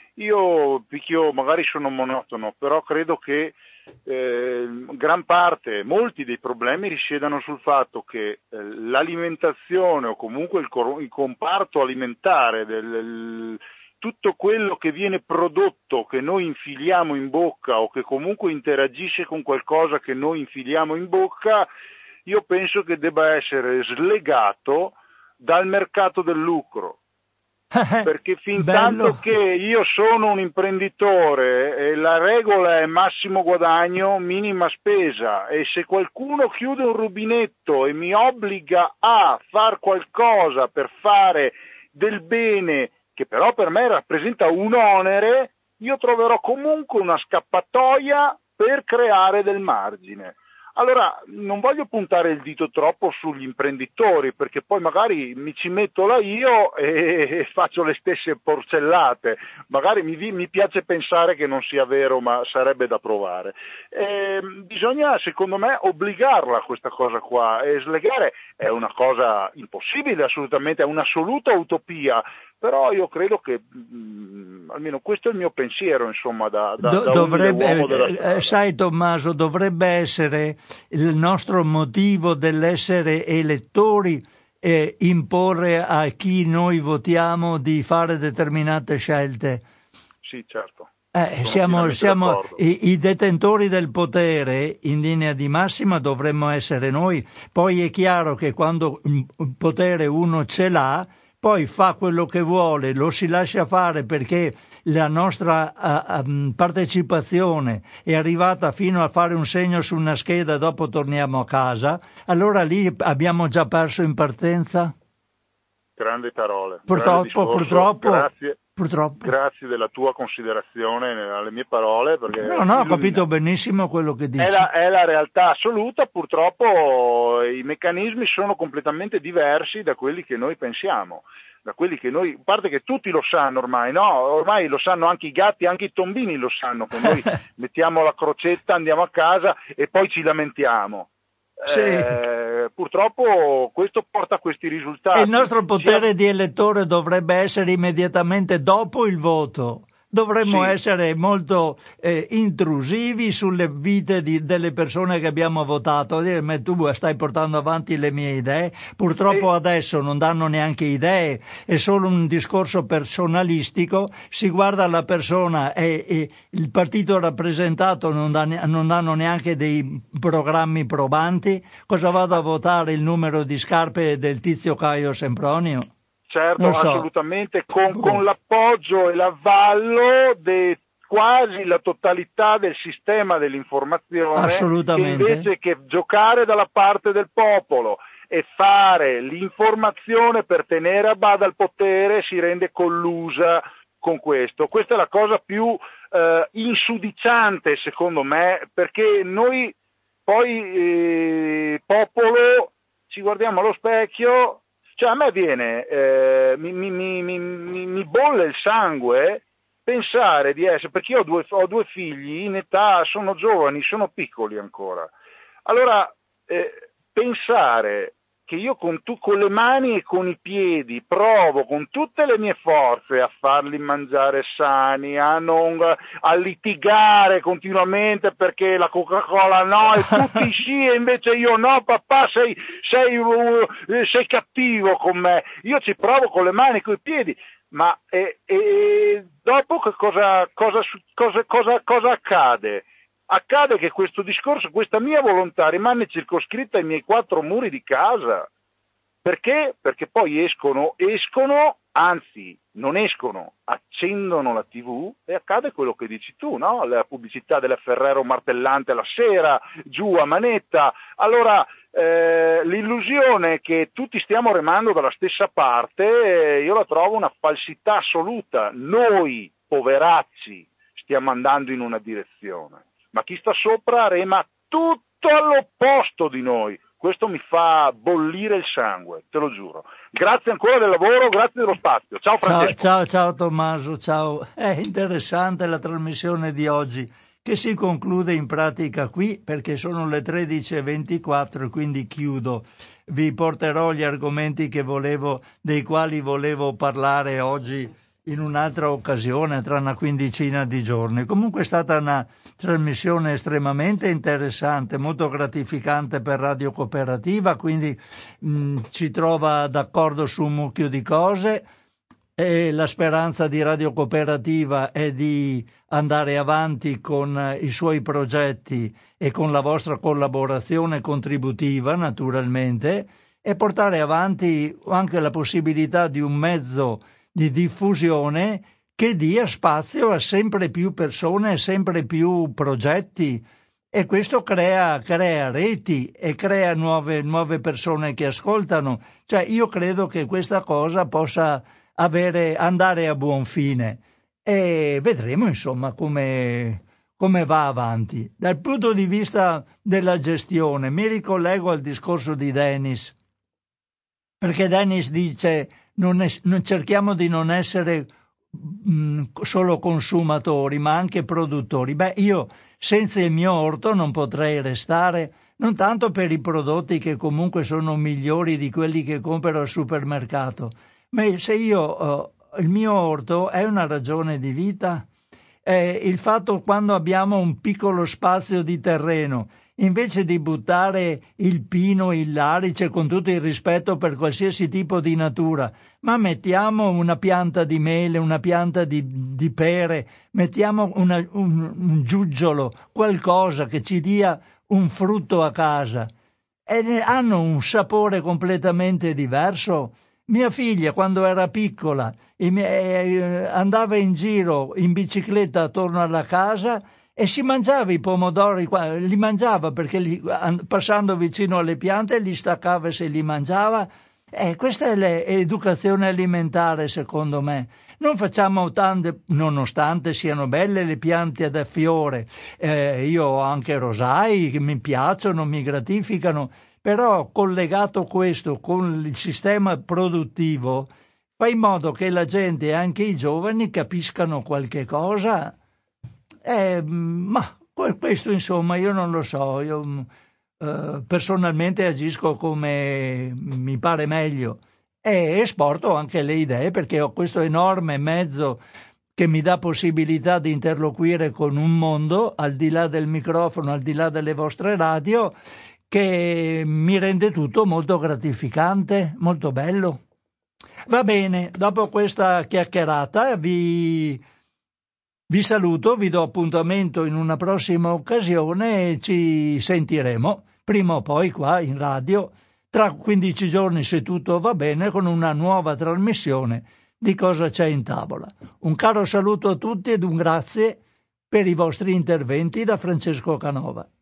Io picchio, magari sono monotono, però credo che Eh, gran parte, molti dei problemi risiedano sul fatto che eh, l'alimentazione o comunque il, cor- il comparto alimentare, del, il, tutto quello che viene prodotto, che noi infiliamo in bocca o che comunque interagisce con qualcosa che noi infiliamo in bocca, io penso che debba essere slegato dal mercato del lucro. Perché fin tanto che io sono un imprenditore e la regola è massimo guadagno, minima spesa, e se qualcuno chiude un rubinetto e mi obbliga a far qualcosa per fare del bene, che però per me rappresenta un onere, io troverò comunque una scappatoia per creare del margine. Allora, non voglio puntare il dito troppo sugli imprenditori, perché poi magari mi ci metto là io e faccio le stesse porcellate. Magari mi, mi piace pensare che non sia vero, ma sarebbe da provare. E bisogna, secondo me, obbligarla a questa cosa qua, e slegare è una cosa impossibile, assolutamente, è un'assoluta utopia. Però io credo che, mh, almeno questo è il mio pensiero, insomma, da, da, Do, da dovrebbe, uomo della strada. Eh, sai Tommaso, dovrebbe essere il nostro motivo dell'essere elettori eh, imporre a chi noi votiamo di fare determinate scelte. Sì, certo. Eh, siamo siamo i, i detentori del potere, in linea di massima dovremmo essere noi. Poi è chiaro che quando un potere uno ce l'ha, poi fa quello che vuole, lo si lascia fare perché la nostra uh, um, partecipazione è arrivata fino a fare un segno su una scheda, dopo torniamo a casa, allora lì abbiamo già perso in partenza? Grandi parole. Purtroppo, discorso. purtroppo, Grazie. purtroppo. Grazie della tua considerazione alle mie parole. Perché no, no, ho capito benissimo quello che dici. È la, è la realtà assoluta, purtroppo i meccanismi sono completamente diversi da quelli che noi pensiamo, da quelli che noi, a parte che tutti lo sanno ormai, no? Ormai lo sanno anche i gatti, anche i tombini lo sanno, che noi mettiamo la crocetta, andiamo a casa e poi ci lamentiamo. Sì. Eh, purtroppo questo porta a questi risultati. E il nostro potere Sia... di elettore dovrebbe essere immediatamente dopo il voto. Dovremmo sì. essere molto eh, intrusivi sulle vite di, delle persone che abbiamo votato, dire ma tu stai portando avanti le mie idee. Purtroppo e... adesso non danno neanche idee, è solo un discorso personalistico, si guarda la persona e, e il partito rappresentato non, dà, non danno neanche dei programmi probanti. Cosa vado a votare, il numero di scarpe del tizio Caio Sempronio? Certo, so. assolutamente, con, con l'appoggio e l'avallo di quasi la totalità del sistema dell'informazione, che invece che giocare dalla parte del popolo e fare l'informazione per tenere a bada il potere, si rende collusa con questo. Questa è la cosa più eh, insudiciante secondo me, perché noi poi eh, popolo ci guardiamo allo specchio. Cioè a me viene, eh, mi, mi, mi, mi, mi bolle il sangue pensare di essere, perché io ho due, ho due figli in età, sono giovani, sono piccoli ancora. Allora, eh, pensare che io con, tu, con le mani e con i piedi provo con tutte le mie forze a farli mangiare sani, a, non, a litigare continuamente perché la Coca-Cola no e tutti sì e invece io no, papà sei, sei, uh, sei cattivo con me, io ci provo con le mani e con i piedi, ma e, e dopo che cosa, cosa, cosa, cosa, cosa accade? Accade che questo discorso, questa mia volontà rimane circoscritta ai miei quattro muri di casa. Perché? Perché poi escono, escono, anzi non escono, accendono la tivù e accade quello che dici tu, no? La pubblicità della Ferrero martellante la sera, giù a manetta. Allora eh, l'illusione che tutti stiamo remando dalla stessa parte, eh, io la trovo una falsità assoluta. Noi, poveracci, stiamo andando in una direzione. Ma chi sta sopra rema tutto all'opposto di noi. Questo mi fa bollire il sangue, te lo giuro. Grazie ancora del lavoro, grazie dello spazio. Ciao Francesco. Ciao, ciao, ciao Tommaso, ciao. È interessante la trasmissione di oggi, che si conclude in pratica qui perché sono le tredici e ventiquattro, quindi chiudo. Vi porterò gli argomenti che volevo, dei quali volevo parlare oggi in un'altra occasione, tra una quindicina di giorni. Comunque è stata una trasmissione estremamente interessante, molto gratificante per Radio Cooperativa, quindi mh, ci trova d'accordo su un mucchio di cose e la speranza di Radio Cooperativa è di andare avanti con i suoi progetti e con la vostra collaborazione contributiva, naturalmente, e portare avanti anche la possibilità di un mezzo di diffusione che dia spazio a sempre più persone, sempre più progetti, e questo crea, crea reti e crea nuove, nuove persone che ascoltano. Cioè io credo che questa cosa possa avere, andare a buon fine e vedremo insomma come, come va avanti. Dal punto di vista della gestione mi ricollego al discorso di Dennis, perché Dennis dice non, è, non cerchiamo di non essere mh, solo consumatori ma anche produttori. Beh, io senza il mio orto non potrei restare, non tanto per i prodotti che comunque sono migliori di quelli che compro al supermercato, ma se io uh, il mio orto è una ragione di vita. Eh, il fatto quando abbiamo un piccolo spazio di terreno, invece di buttare il pino, il larice, con tutto il rispetto per qualsiasi tipo di natura, ma mettiamo una pianta di mele, una pianta di, di pere, mettiamo una, un, un giuggiolo, qualcosa che ci dia un frutto a casa, e ne hanno un sapore completamente diverso. Mia figlia, quando era piccola, andava in giro in bicicletta attorno alla casa e si mangiava i pomodori, li mangiava perché li, passando vicino alle piante li staccava e se li mangiava. Eh, questa è l'educazione alimentare, secondo me. Non facciamo tante, nonostante siano belle le piante da fiore, eh, io ho anche rosai che mi piacciono, mi gratificano, però collegato questo con il sistema produttivo, fa in modo che la gente e anche i giovani capiscano qualche cosa. Eh, ma questo insomma io non lo so, io eh, personalmente agisco come mi pare meglio e esporto anche le idee perché ho questo enorme mezzo che mi dà possibilità di interloquire con un mondo al di là del microfono, al di là delle vostre radio, che mi rende tutto molto gratificante, molto bello. Va bene, dopo questa chiacchierata vi... Vi saluto, vi do appuntamento in una prossima occasione e ci sentiremo prima o poi qua in radio tra quindici giorni, se tutto va bene, con una nuova trasmissione di Cosa c'è in tavola. Un caro saluto a tutti ed un grazie per i vostri interventi da Francesco Canova.